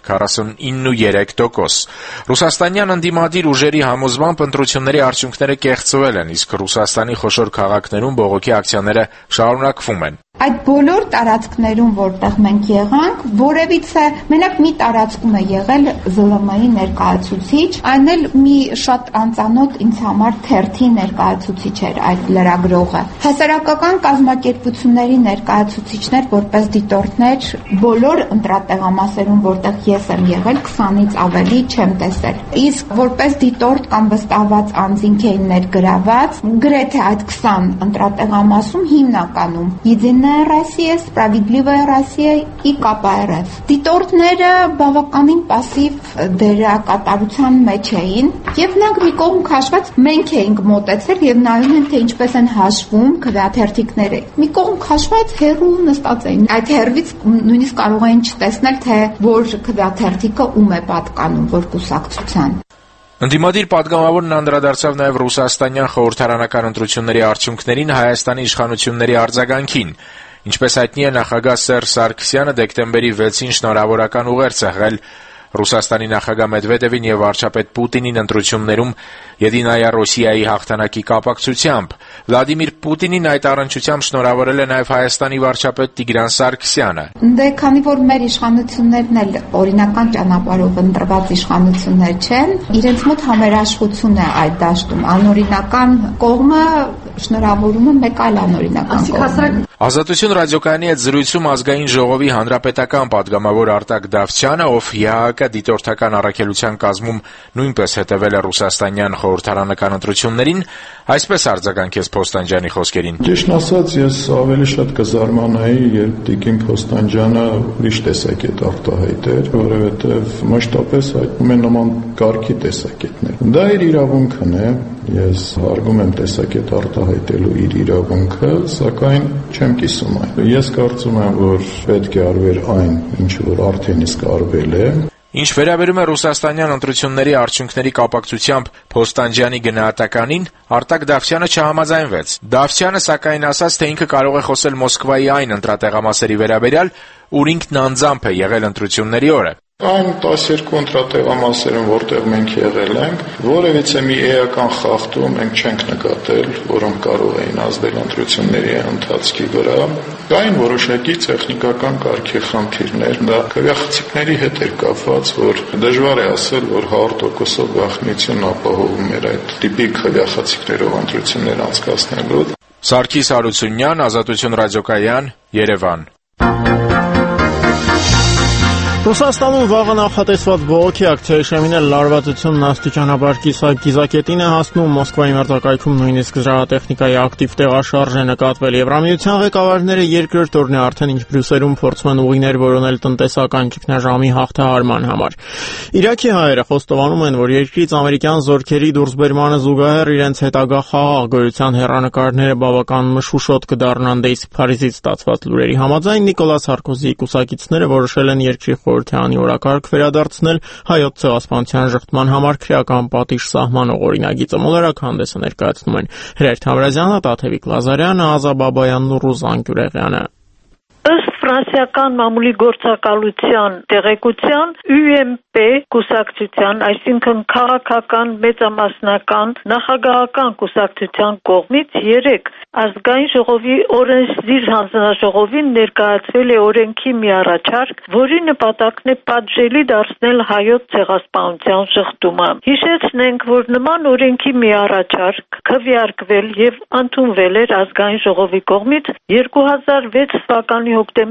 [SPEAKER 17] 49.3%. Ռուսաստանյան ընդդիմադիր ուժերի համոզմամբ ընտրությունների արդյունքները կեղծվել են, իսկ Ռուսաստանի խոշոր քաղաքներում բողոքի ակցիաները շարունակվում են.
[SPEAKER 18] Այդ բոլոր տարածքներում, որտեղ մենք եղանք, որևիցե մենակ մի տարածքում է եղել ԶԼՄ-ի ներկայացուցիչ, այն էլ մի շատ անծանոթ ինձ համար թերթի ներկայացուցիչ էր այդ լրագրողը։ Հասարակական կազմակերպությունների ներկայացուցիչներ որպես դիտորդներ բոլոր ընտրատեղամասերում, որտեղ ես եմ եղել, 20-ից ավելի չեմ տեսել։ Իսկ որպես դիտորդ կամ վստահված անձինք էին ներգրաված, գրեթե այդ 20 ընտրատեղամասում հիմնականում Единая Россия, Справедливая Россия и ԿՊРФ։ Դիտորդները բավականին пассив դերակատարության մեջ էին եւ նրանք մի կողմ քաշված մենք էինք մոտեցել եւ նայում են թե ինչպես են հաշվում քվեաթերթիկները։ Մի կողմ քաշված հերու նստած էին։ Այդ հերվից նույնիսկ կարող էին չտեսնել թե որ քվեաթերթիկը ում է պատկանում, որ կուսակցության։
[SPEAKER 17] Ընդդիմադիր պատգամավորն անդրադարձավ նաև ռուսաստանյան խորհրդարանական ընտրությունների արդյունքներին Հայաստանի իշխանությունների արձագանքին։ Ինչպես հայտնի է, նախագահ Սերժ Սարգսյանը դեկտեմբերի 6-ին շնորհավորական ուղերձ եղել Ռուսաստանի նախագահ Մեդվեդևին եւ վարչապետ Պուտինին ընտրություններում Единая Россия-ի հաղթանակի կապակցությամբ։ Վլադիմիր Պուտինին այդ առնչությամբ շնորհավորել է նաև Հայաստանի վարչապետ Տիգրան Սարգսյանը։
[SPEAKER 18] Դե քանի որ մեր իշխանություններն էլ օրինական ճանապարհով ընտրված իշխանություններ չեն, իրենց մոտ համերաշխություն է այդ դաշտում։ Անօրինական կողմը շնորհավորում է մեկ այլ անօրինական կողմ։
[SPEAKER 17] Ազատություն ռադիոկայանի հետ զրույցում ազգային ժողովի հանրապետական պատգամավոր Արտակ Դավթյանը, ով ՀԱԿ դիտորդական առաքելության կազմում նույնպես հետևել է ռուսաստանյան խորհրդարանական ընտրություններին, այսպես արձագանքեց Փոստանջյանի խոսքերին.
[SPEAKER 19] Ճիշտն ասած, ես ավելի շատ կզարմանայի, երբ Տիկին Փոստանջյանը ուրիշ տեսակետ արտահայտեր, որովհետև մշտապես հայտնում է նման կարգի տեսակետներ։ Դա իր իրավունքն է, ես հարգում եմ տեսակետ արտահայտելու իր իրավունքը, սակայն չեմ կիսում այն։ Ես կարծում եմ, որ պետք է արվեր այն, ինչ որ արդեն իսկ արվել է։
[SPEAKER 17] Ինչ վերաբերում է ռուսաստանյան ընտրությունների արդյունքների կապակցությամբ Փոստանջյանի գնահատականին, Արտակ Դավթյանը չհամաձայնվեց։ Դավթյանը սակայն ասաց, թե ինքը կարող է խոսել Մոսկվայի այն ընտրատեղամասերի վերաբերյալ, ուր ինքն անձամբ է եղել ընտրությունների օրը։
[SPEAKER 19] Այն 12 ընտրատեղամասերում, որտեղ մենք եղել ենք, որևիցե մի էական խախտում մենք չենք նկատել, որոնք կարող էին ազդել ընտրությունների ընթացքի վրա։ Կային որոշակի տեխնիկական կարգի խնդիրներ, դա քվեախցիկների հետ էր կապված, որ դժվար է ասել, որ 100%-ով գաղտնիություն ապահովում էր այդ տիպի քվեախցիկներով ընտրություններ անցկացնելու։
[SPEAKER 17] Սարգիս Հարությունյան, Ազատություն ռադիոկայան, Երևան։
[SPEAKER 1] Ռուսաստանում վաղը նախատեսված բողոքի ակցիայի շեմին լարվածությունն աստիճանաբար կիզակետին է հասնում, Մոսկվայի մերձակայքում նույնիսկ զրահատեխնիկայի ակտիվ տեղաշարժ է նկատվել։ Եվրամիության ղեկավարները երկրորդ օրն է արդեն ինչ Բրյուսելում փորձում են ուղիներ որոնել տնտեսական ճգնաժամի հաղթահարման համար։ Իրաքի հայերը խոստովանում են, որ երկրից ամերիկյան զորքերի դուրսբերմանը զուգահեռ իրենց հետագա խաղաղ գոյության հեռանկարները բավական մշուշոտ կդառնան դեպի Փարիզից ստացված լուրերի համաձայն Նիկոլա Սարկոզիի կուսակիցները որոշել են երկրի խորհրդարանի օրակարգ վերադարձնել հայոց ցեղասպանության ժխտման համար քրեական պատիժ սահմանող օրինագիծը։ Մոլորակ հանդեսը ներկայացնում են Հրեր Թամրազյանը, Տաթևիկ Լազարյանը, Ազա Բաբայանն ու Ռուզան Գյուրեղյանը։
[SPEAKER 20] Ըստ ֆրանսիական մամուլի գործակալության տեղեկության UMP կուսակցության, այսինքն քաղաքական մեծամասնական նախագահական կուսակցության կողմից 3 ազգային ժողովի օրենսդիր հանձնաժողովին ներկայացվել է օրենքի մի առաջարկ, որի նպատակն է պատժելի դարձնել հայոց ցեղասպանության շղթումը։ Հիշեցնենք, որ նման օրենքի մի առաջարկ քվեարկվել եւ ընդունվել էր ազգային ժողովի կողմից 2006 թվականի հոկտեմբերի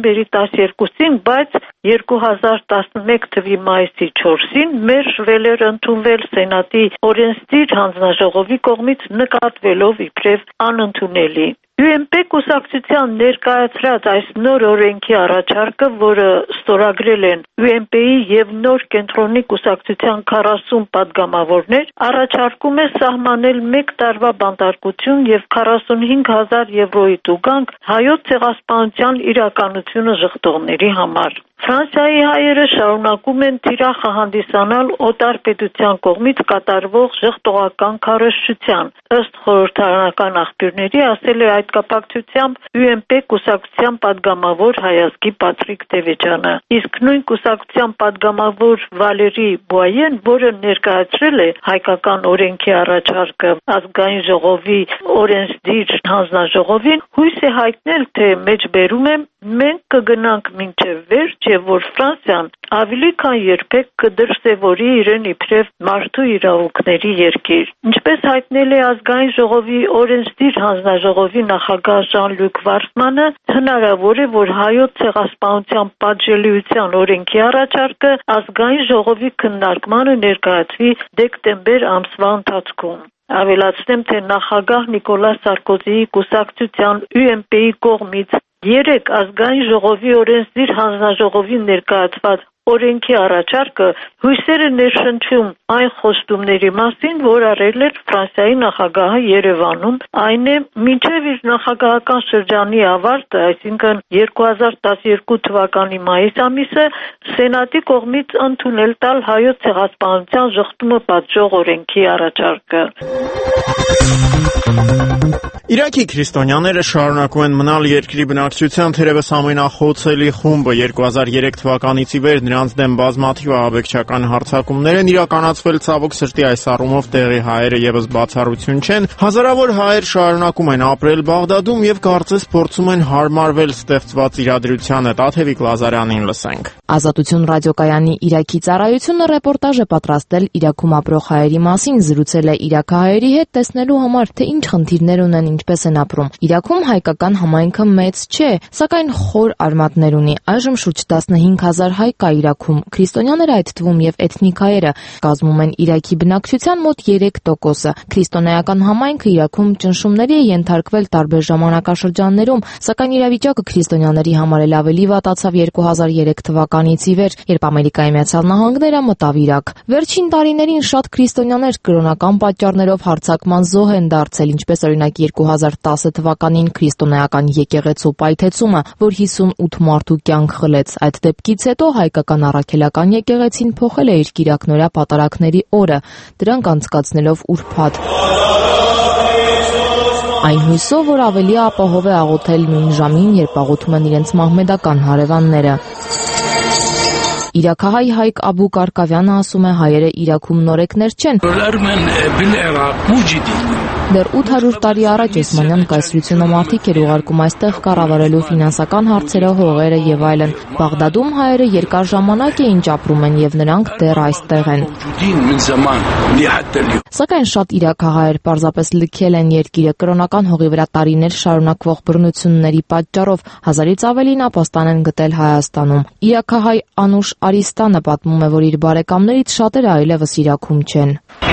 [SPEAKER 20] դեկտեմբերի 12-ին, բայց 2011 թվականի մայիսի 4-ին մերժվել էր ընդունվել Սենատի օրենսդիր հանձնաժողովի կողմից նկատվելով իբրև անընդունելի։ UMP կուսակցության ներկայացրած այս նոր օրենքի առաջարկը, որը ստորագրել են UMP-ի եւ նոր կենտրոնի կուսակցության 40 падգամավորներ, առաջարկում է սահմանել 1 տարվա բանտարկություն եւ 45,000 եվրոյի տուգանք հայոց ցեղասպանության իրականությունը ժխտողների համար։ Ֆրանսիայի հայերը շարունակում են թիրախը հանդիսանալ օտար պետության կողմից կատարվող ժխտողական քարոզչության։ Ըստ խորհրդարանական աղբյուրների, ասել է այդ կապակցությամբ UMP կուսակցության падգամավոր Հայազգի Պատրիկ Տևեջյանը։ Իսկ նույն կուսակցության падգամավոր Վալերի Բուայեն, որը ներկայացրել է հայկական օրենքի առաջարկը ազգային ժողովի օրենսդիր հանձնաժողովին, հույս է հայտնել, թե մեջբերում է մենք կգնանք մինչև վերջ եւ որ Ֆրանսիան ավելի քան երբեք կդրսևորի իրեն իբրև մարդու իրավունքների երկիր։ Ինչպես հայտնել է ազգային ժողովի օրենսդիր հանձնաժողովի նախագահ Ժան-Լյուկ Վարսմանը, հնարավոր է, որ հայոց ցեղասպանության պատժելիության օրենքի առաջարկը ազգային ժողովի քննարկմանը ներկայացվի դեկտեմբեր ամսվա ընթացքում։ Ավելացնեմ, թե նախագահ Նիկոլաս Սարկոզիի կուսակցության UMP-ի կողմից 3 ազգային ժողովի օրենսդիր հանձնաժողովի ներկայացված օրենքի առաջարկը հույսեր է ներշնչում այն խոստումների մասին, որ արել էր Ֆրանսիայի նախագահը Երևանում, այն է մինչև իր նախագահական շրջանի ավարտը, այսինքն 2012 թվականի մայիս ամիսը, Սենատի կողմից ընդունել տալ հայոց ցեղասպանության ժխտումը պատժող օրենքի առաջարկը։
[SPEAKER 1] Իրաքի քրիստոնյաները շարունակում են մնալ երկրի բնակչության թերևս ամենախոցելի խումբը 2003 թվականից ի վեր նրանց դեմ բազմաթիվ ահաբեկչական հարձակումներ են իրականացվել ցավոք սրտի այս առումով տեղի հայերը եւս բացառություն չեն հազարավոր հայեր շարունակում են ապրել Բաղդադում եւ կարծես փորձում են հարմարվել ստեղծված իրադրությանը Տաթևիկ Լազարյանին լսենք
[SPEAKER 21] Ազատություն ռադիոկայանի Իրաքի ծառայությունը ռեպորտաժ է պատրաստել Իրաքում ապրող հայերի մասին զրուցել է իրաքահայերի հետ տեսնելու համար թե ինչ խնդիրներ ունեն ինչպես են ապրում Իրաքում հայկական համայնքը մեծ չէ սակայն խոր արմատներ ունի այժմ շուրջ 15000 հայ կա Իրաքում քրիստոնյաները այդ թվում եւ էթնիկ հայերը կազմում են Իրաքի բնակչության մոտ 3%-ը քրիստոնեական համայնքը Իրաքում ճնշումների է ենթարկվել տարբեր ժամանակաշրջաններում սակայն իրավիճակը քրիստոնյաների համար էլ ավելի վատացավ 2003 թվականից ի վեր երբ Ամերիկայի Միացյալ Նահանգները մտավ Իրաք վերջին տարիներին շատ քրիստոնյաներ կրոնական պատճառներով հարձակման զոհ են դարձել ինչպես օրինակ 2010 թվականին քրիստոնեական եկեղեցու պայթեցումը որ 58 մարդու կյանք խլեց այդ դեպքից հետո հայկական առաքելական եկեղեցին փոխել է իր կիրակնօրյա պատարագների օրը դրանք անցկացնելով ուրբաթ Այն հույսով, որ ավելի ապահով է աղոթել նույն ժամին, երբ աղոթում են իրենց մահմեդական հարևանները։ Իրաքահայ Հայկ Աբու Կարկավյանը ասում է հայերը Իրաքում նորեկներ չեն։ Դեռ 800 տարի առաջ Օսմանյան կայսրությունը մարդիկ էր ուղարկում այստեղ կառավարելու ֆինանսական հարցերը, հողերը եւ այլն։ Բաղդադում հայերը երկար ժամանակ էին ապրում են եւ նրանք դեռ այստեղ են։ Սակայն շատ իրաքահայեր պարզապես լքել են երկիրը կրոնական հողի վրա տարիներ շարունակվող բռնությունների պատճառով 1000-ից ավելին ապաստան են գտել Հայաստանում։ Իրաքահայ Անուշ Արիստանը պատմում է, որ իր բարեկամներից շատերը այլևս Իրաքում չեն։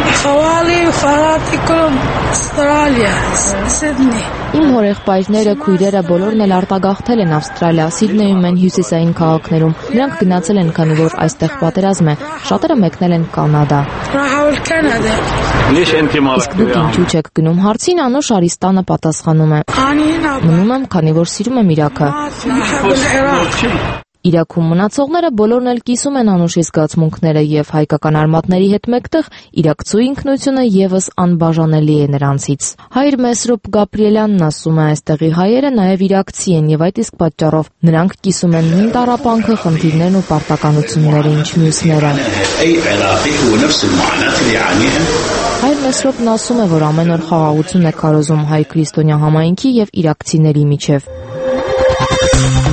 [SPEAKER 21] Իմ հորեղբայրները, քույրերը բոլորն էլ արտագաղթել են Ավստրալիա, Սիդնեյում են հյուսիսային քաղաքներում։ Նրանք գնացել են, քանի որ այստեղ պատերազմ է։ Շատերը մեկնել են Կանադա։ Իսկ դուք ինչու չեք գնում հարցին Անուշ Արիստանը պատասխանում է։ Մնում եմ, քանի որ սիրում եմ Իրաքը։ Իրաքում մնացողները բոլորն էլ կիսում են Անուշի զգացմունքները եւ հայկական արմատների հետ մեկտեղ իրաքցու ինքնությունը եւս անբաժանելի է նրանցից։ Հայր Մեսրոպ Գաբրիելյանն ասում է այստեղի հայերը նաեւ իրաքցի են եւ այդ իսկ պատճառով նրանք կիսում են նույն տառապանքը, խնդիրներն ու պարտականությունները, ինչ մյուսները։ Հայր Մեսրոպն ասում է, որ ամեն օր խաղաղություն է քարոզում հայ քրիստոնյա համայնքի եւ իրաքցիների միջեւ։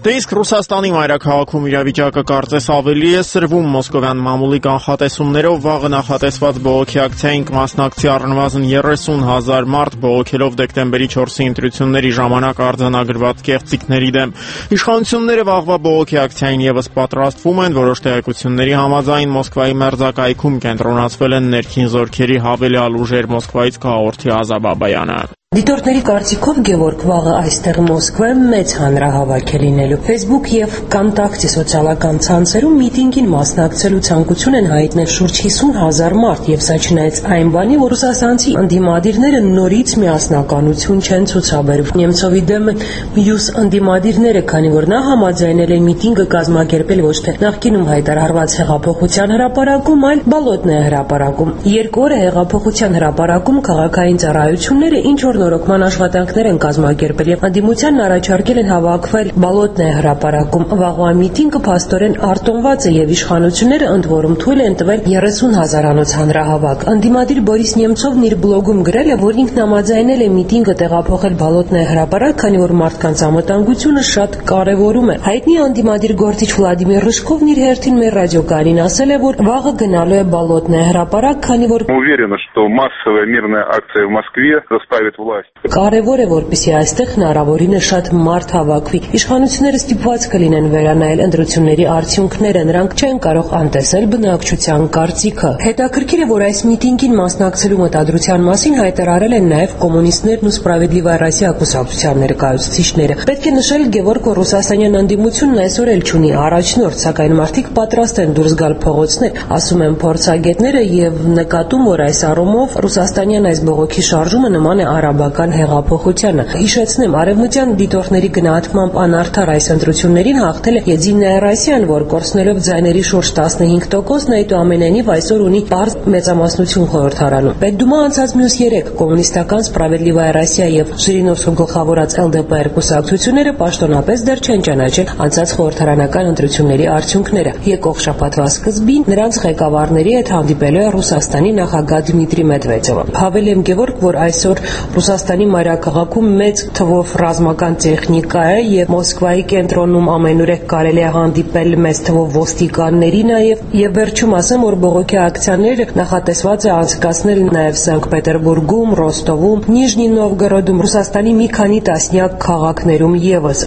[SPEAKER 1] Դե իսկ Ռուսաստանի մայրաքաղաքում իրավիճակը կարծես ավելի է սրվում մոսկովյան մամուլի կանխատեսումներով վաղը նախատեսված բողոքի ակցիային կմասնակցի առնվազն 30,000 մարդ բողոքելով դեկտեմբերի 4-ի ընտրությունների ժամանակ արձանագրված կեղծիքների դեմ։ Իշխանությունները վաղվա բողոքի ակցիային եւս պատրաստվում են, որոշ տեղեկությունների համաձայն Մոսկվայի մերձակայքում կենտրոնացվել են ներքին զորքերի հավելյալ ուժեր, Մոսկվայից կհաղորդի Ազա Բաբայանը։
[SPEAKER 2] Դիտորդների կարծիքով Գևորգ վաղը այստեղ Մոսկվայում մեծ հանրահավաք է լինելու։ Facebook եւ Կոնտակտի սոցիալական ցանցերում միտինգին մասնակցելու ցանկություն են հայտնել շուրջ 50,000 մարդ, եւ սա չնայած այն բանի, որ ռուսաստանցի ընդդիմադիրները նորից միասնականություն չեն ցուցաբերում։ Նեմցովի դեմ մյուս ընդդիմադիրները, քանի որ նա համաձայնել է միտինգը կազմակերպել ոչ թե նախկինում հայտարարված հեղափոխության հրապարակում, այլ բալոտնե հրապարակում։ Երկու օր հեղափոխության հրապարակում քաղաքային ծառայությունները ինչ որ նորոգման աշխատանքներ են կազմակերպել եւ ընդդիմությանն առաջարկել են հավաքվել բալոտնե հրապարակում։ Վաղվա միտինգը փաստորեն արտոնված է եւ իշխանությունները ընդ որում թույլ են տվել 30,000-անոց հանրահավաք։ Ընդդիմադիր Բորիս Նեմցովն իր բլոգում գրել է, որ ինքն համաձայնել է միտինգը տեղափոխել բալոտնե հրապարակ, քանի որ մարդկանց անվտանգությունը շատ կարեւորում է։ Հայտնի ընդդիմադիր գործիչ Վլադիմիր Ռыжկովն իր հերթին մեր ռադիոկայանին ասել է, որ վաղը գնալու է բալոտնե հրապարակ, քանի որ
[SPEAKER 22] Уверена, что массовая мирная акция в Москве заставит власть.
[SPEAKER 2] Կարևոր է, որպեսզի այստեղ հնարավորինս շատ մարդ հավաքվի։ Իշխանությունները ստիպված կլինեն վերանայել ընտրությունների արդյունքները, նրանք չեն կարող անտեսել բնակչության կարծիքը։ Հետաքրքիր է, որ այս միտինգին մասնակցելու մտադրության մասին հայտարարել են նաև կոմունիստներն ու Սպրավեդլիվայա Ռոսիա կուսակցության ներկայացուցիչները։ Պետք է նշել, Գևորգ, որ ռուսաստանյան ընդդիմությունն այսօր էլ չունի առաջնորդ, սակայն մարդիկ պատրաստ են դուրս գալ փողոցներ, ասում են փորձագետները եւ նկատում, որ այս առումով ռուսաստանյան այս բողոքի շարժումը նման է արաբական հեղափոխությանը։ Հիշեցնեմ, արևմտյան դիտորդների գնահատմամբ անարդար այս ընտրություններին հաղթել է Եդինայա Ռոսիան, որ կորցնելով ձայների շուրջ 15%, այդուամենայնիվ այսօր ունի բարձր մեծամասնություն խորհրդարանում։ Պետդումա անցած մյուս 3 կոմունիստական Սպրավեդլիվայա Ռոսիա եւ Ժիրինովսկու գլխավորած ԼԴՊ կուսակցությունները պաշտոնապես դեռ չեն ճանաչել անցած խորհրդարանական ընտրությունների արդյունքները։ Եկող շաբաթվա սկզբին նրանց ղեկավարների հետ հանդիպելու է Ռուսաստանի նախագահ Դմիտրի Մեդվեդևը։ Հավելեմ, Գևորգ, որ այսօր Ռուսաստանի մայրաքաղաքում մեծ թվով ռազմական տեխնիկա է եւ Մոսկվայի կենտրոնում ամենուրեք կարելի է հանդիպել մեծ թվով ոստիկանների եւ վերջում ասեմ, որ բողոքի ակցիաները նախատեսված է անցկացնել նաեւ Սանկտ Պետերբուրգում, Ռոստովում, Նիժնի Նովգորոդում, Ռուսաստանի մի քանի տասնյակ քաղաքներում եւս։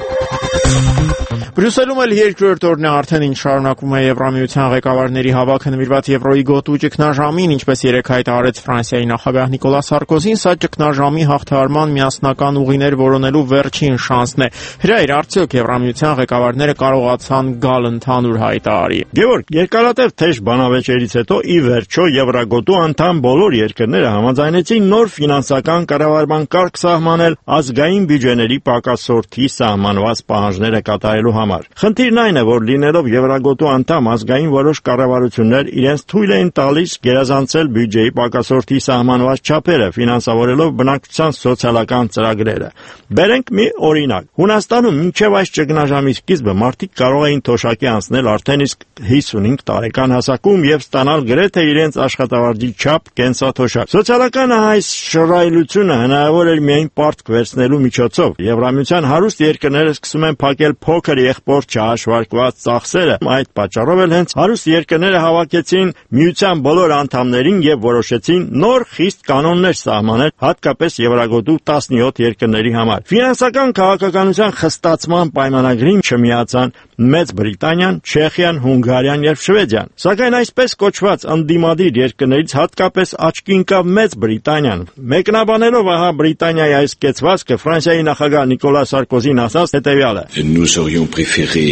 [SPEAKER 1] Բրյուսելում էլ երկրորդ օրն է արդեն ինչ շարունակվում է Եվրամիության ղեկավարների հավաքը նվիրված Եվրոյի գոտու ճգնաժամին, ինչպես երեկ հայտարարեց Ֆրանսիայի նախագահ Նիկոլա Սարկոզին, սա ճգնաժամի հաղթահարման միասնական ուղիներ որոնելու վերջին շանսն է։ Հրայր, արդյոք Եվրամիության ղեկավարները կարողացան գալ ընդհանուր հայտարարի։
[SPEAKER 23] Գևորգ, երկարատև թեժ բանավեճերից հետո ի վերջո Եվրագոտու անդամ բոլոր երկրները համաձայնեցին նոր ֆինանսական կառավարման կարգ սահմանել ազգային բյուջեների պակասորթի սահմանված պահանջները կատարելու համար։ Խնդիրն այն է, որ լինելով Եվրագոտու անդամ ազգային որոշ կառավարություններ իրենց թույլ էին տալիս գերազանցել բյուջեի պակասորթի սահմանված չափերը, ֆինանսավորելով բնակչության սոցիալական ծրագրերը։ Բերենք մի օրինակ։ Հունաստանում մինչև այս ճգնաժամի սկիզբը մարդիկ կարող էին թոշակի անցնել արդեն իսկ 55 տարեկան հասակում եւ ստանալ գրեթե իրենց աշխատավարձի չափ կենսաթոշակ։ Սոցիալական այս շռայլությունը հնարավոր էր միայն պարտք վերցնելու միջոցով։ Եվրամիության հարուստ երկրները սկսում են փակել փոքր եղբոր չհաշվարկված ծախսերը։ Այդ պատճառով էլ հենց հարուստ երկրները հավաքեցին միության բոլոր անդամներին եւ որոշեցին նոր խիստ կանոններ սահմանել հատկապես Եվրագոտու 17 երկրների համար։ Ֆինանսական քաղաքականության խստացման պայմանագրին չմիացան Մեծ Բրիտանիան, Չեխիան, Հունգարիան եւ Շվեդիան։ Սակայն այսպես կոչված ընդդիմադիր երկրներից հատկապես աչքի ընկավ Մեծ Բրիտանիան։ Մեկնաբանելով ահա Բրիտանիայի այս կեցվածքը Ֆրանսիայի նախագահ Նիկոլա Սարկոզին ասաց հետեւյալը.
[SPEAKER 24] Nous aurions préféré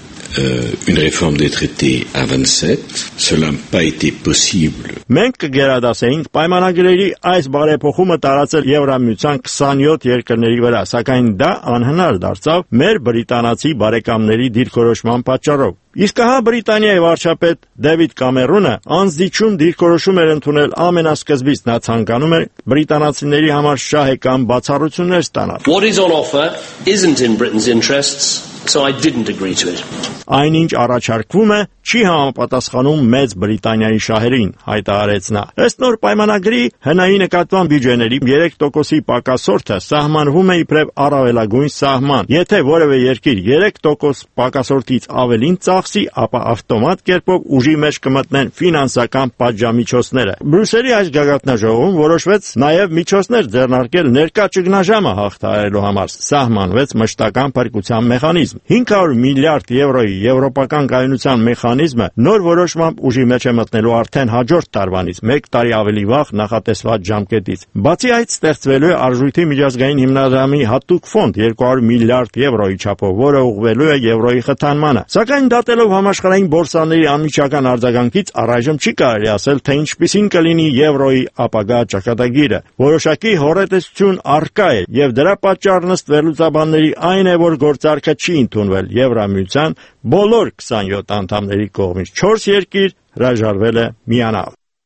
[SPEAKER 24] une réforme des traités à 27, cela n'a pas été possible.
[SPEAKER 23] Մենք կգերադասեինք պայմանագրերի այս բարեփոխումը տարածել Եվրամիության 27 երկրների վրա, սակայն դա անհնար դարձավ մեր բրիտանացի բարեկամների դիրքորոշման պատճառով։ Իսկ ահա Բրիտանիայի վարչապետ Դեվիդ Կամերոնը անձնիչուն դիրքորոշում էր ընդունել ամենասկզբից, նա ցանկանում էր բրիտանացիների համար շահեկան բացառություններ ստանալ.
[SPEAKER 25] What is on offer isn't in Britain's interests.
[SPEAKER 3] So I didn't agree to it.
[SPEAKER 23] Այնինչ առաջարկվում է չի համապատասխանում Մեծ Բրիտանիայի շահերին, հայտարարեց նա։ Ըստ նոր պայմանագրի հնայի նկատմամբ բյուջեների 3%-ի պակասորդը սահմանվում է իբրև առավելագույն սահման։ Եթե որևէ երկիր 3% պակասորդից ավելին ծախսի, ապա ավտոմատ կերպով ուժի մեջ կմտնեն ֆինանսական պատժամիջոցները։ Բրյուսելի այս գագաթնաժողովում որոշվեց նաև միջոցներ ձեռնարկել ներկա ճգնաժամը հաղթահարելու համար։ Սահմանվեց մշտական փրկության մեխանիզմ։ 500 միլիարդ եվրոյի եվրոպական կայունության մեխանիզմը նոր որոշմամբ ուժի մեջ է մտնելու արդեն հաջորդ տարվանից, 1 տարի ավելի վաղ նախատեսված ժամկետից։ Բացի այդ, ստեղծվելու է արժույթի միջազգային հիմնադրամի հատուկ ֆոնդ 200 միլիարդ եվրոյի չափով, որը ուղղվելու է եվրոյի խթանմանը։ Սակայն դատելով համաշխարհային բորսաների անմիջական արձագանքից առայժմ չի կարելի ասել, թե ինչպիսին կլինի եվրոյի ապագա ճակատագիրը։ Որոշակի հոռետեսություն առկա է, եւ դրա պատճառն ըստ վերլուծաբանների այն է, որ գործարքը չի ընդունվել Եվրամիության բոլոր 27 անդամների կողմից 4 երկիր հրաժարվել է միանալ։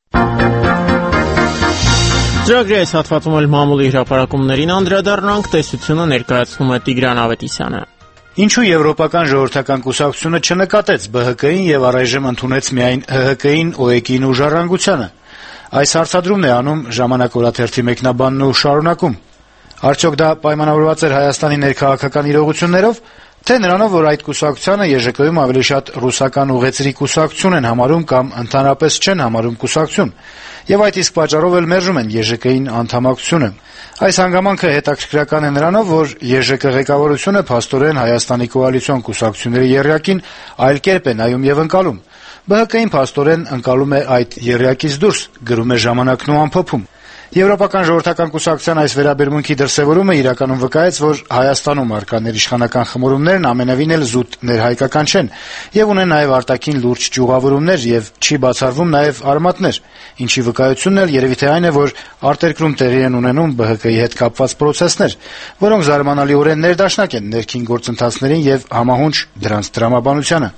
[SPEAKER 1] Ծրագրի այս հատվածում էլ մամուլի հրապարակումներին անդրադառնանք, տեսությունը ներկայացնում է Տիգրան Ավետիսյանը։
[SPEAKER 4] Ինչու Եվրոպական ժողովրդական կուսակցությունը չնկատեց ԲՀԿ-ին եւ առայժմ ընդունեց միայն ՀՀԿ-ին, ՕԵԿ-ին ու Ժառանգությանը։ Այս հարցադրումն է անում Ժամանակ օրաթերթի մեկնաբանն ու շարունակում։ Արդյոք դա պայմանավորված էր Հայաստանի ներքաղաքական իրողություններով, թե նրանով, որ այդ կուսակցությանը ԵԺԿ-ում ավելի շատ ռուսական ուղեցրի կուսակցություն են համարում կամ ընդհանրապես չեն համարում կուսակցություն, եւ այդ իսկ պատճառով էլ մերժում են ԵԺԿ-ին անդամակցությունը։ Այս հանգամանքը հետաքրքրական է նրանով, որ ԵԺԿ ղեկավարությունը փաստորեն Հայաստանի կոալիցիոն կուսակցությունների եռյակին այլ կերպ է նայում եւ ընկալում։ ԲՀԿ-ին փաստորեն ընկալում է այդ եռյակից դուրս, գրում է Ժամանակն ու ամփոփում։ Եվրոպական ժողովրդական կուսակցության այս վերաբերմունքի դրսևորումը իրականում վկայեց, որ Հայաստանում առկա ներիշխանական խմորումներն ամենևին էլ զուտ ներհայկական չեն եւ ունեն նաեւ արտաքին լուրջ ճյուղավորումներ եւ չի բացառվում նաեւ արմատներ, ինչի վկայությունն էլ երևի թե այն է, որ արտերկրում տեղի են ունենում ԲՀԿ-ի հետ կապված պրոցեսներ, որոնք զարմանալիորեն ներդաշնակ են ներքին գործընթացներին եւ համահունչ դրանց տրամաբանությանը։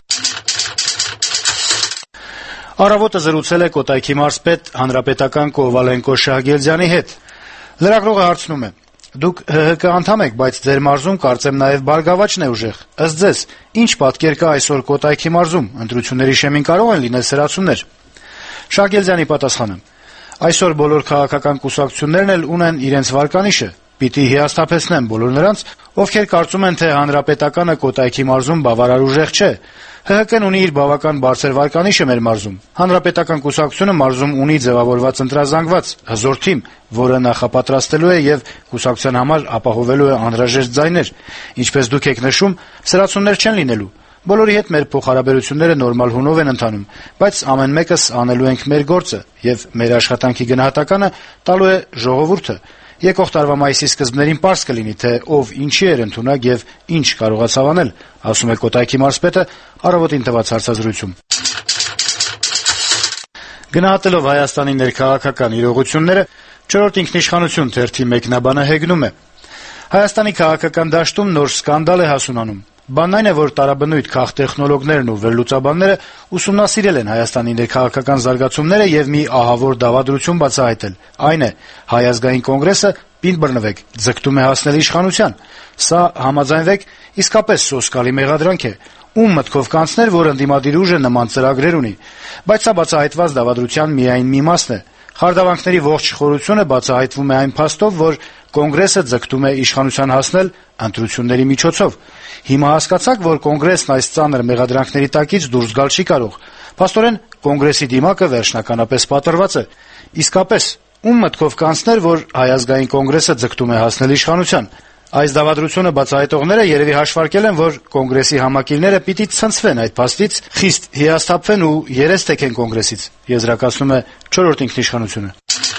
[SPEAKER 4] Առավոտը զրուցել է Կոտայքի մարզպետ հանրապետական Կովալենկո Շահգելձյանի հետ։ Լրագրողը հարցնում է. Դուք ՀՀԿ անդամ եք, բայց ձեր մարզում կարծեմ նաև Բարգավաճն է ուժեղ։ Ըստ ձեզ, ինչ պատկեր կա այսօր Կոտայքի մարզում, ընտրությունների շեմին կարող են լինել սրացումներ։ Շահգելձյանի պատասխանը. Այսօր բոլոր քաղաքական կուսակցություններն էլ ունեն իրենց վարկանիշը։ Պիտի հիասթափեցնեմ բոլոր նրանց, ովքեր կարծում են, թե հանրապետականը Կոտայքի մարզում բավարար ուժեղ չէ։ ՀՀԿ-ն ունի իր բավական բարձր վարկանիշը մեր մարզում։ Հանրապետական կուսակցությունը մարզում ունի ձևավորված ընտրազանգված հզոր թիմ, որը նախապատրաստելու է եւ կուսակցության համար ապահովելու է անհրաժեշտ ձայներ։ Ինչպես դուք եք նշում, սրացումներ չեն լինելու։ Բոլորի հետ մեր փոխհարաբերությունները նորմալ հունով են ընթանում, բայց ամեն մեկս անելու ենք մեր գործը եւ մեր աշխատանքի գնահատականը տալու է ժողովուրդը։ Եկող տարվա մայիսի սկզբներին պարզ կլինի, թե ով ինչի էր ընդունակ եւ ինչ կարողացավ անել, ասում է Կոտայքի մարզպետը առավոտին տված հարցազրույցում։ Գնահատելով Հայաստանի ներքաղաքական իրողությունները, 4-րդ ինքնիշխանություն թերթի մեկնաբանը հեգնում է. Հայաստանի քաղաքական դաշտում նոր սկանդալ է հասունանում։ Բանն այն է, որ տարաբնույթ քաղտեխնոլոգներն ու վերլուծաբանները ուսումնասիրել են Հայաստանի ներքաղաքական զարգացումները եւ մի ահավոր դավադրություն բացահայտել։ Այն է, Հայ ազգային կոնգրեսը պինդ բռնվեք, ձգտում է հասնել իշխանության։ Սա, համաձայնվեք, իսկապես սոսկալի մեղադրանք է։ Ում մտքով կանցներ, որ ընդդիմադիր ուժը նման ծրագրեր ունի, բայց սա բացահայտված դավադրության միայն մի մասն է։ Խարդավանքների ողջ խորությունը բացահայտվում է այն փաստով, որ կոնգրեսը ձգտում է իշխանության հասնել ընտրությունների միջոցով։ Հիմա հասկացաք, որ կոնգրեսն այս ծանր մեղադրանքների տակից դուրս գալ չի կարող։ Փաստորեն կոնգրեսի դիմակը վերջնականապես պատրված է։ Իսկապես, ում մտքով կանցներ, որ Հայ ազգային կոնգրեսը ձգտում է հասնել իշխանության։ Այս դավադրությունը բացահայտողները երևի հաշվարկել են, որ կոնգրեսի համակիրները պիտի ցնցվեն այդ փաստից, խիստ հիասթափվեն ու երես թեքեն կոնգրեսից, եզրակացնում է 4-րդ ինքնիշխանությունը։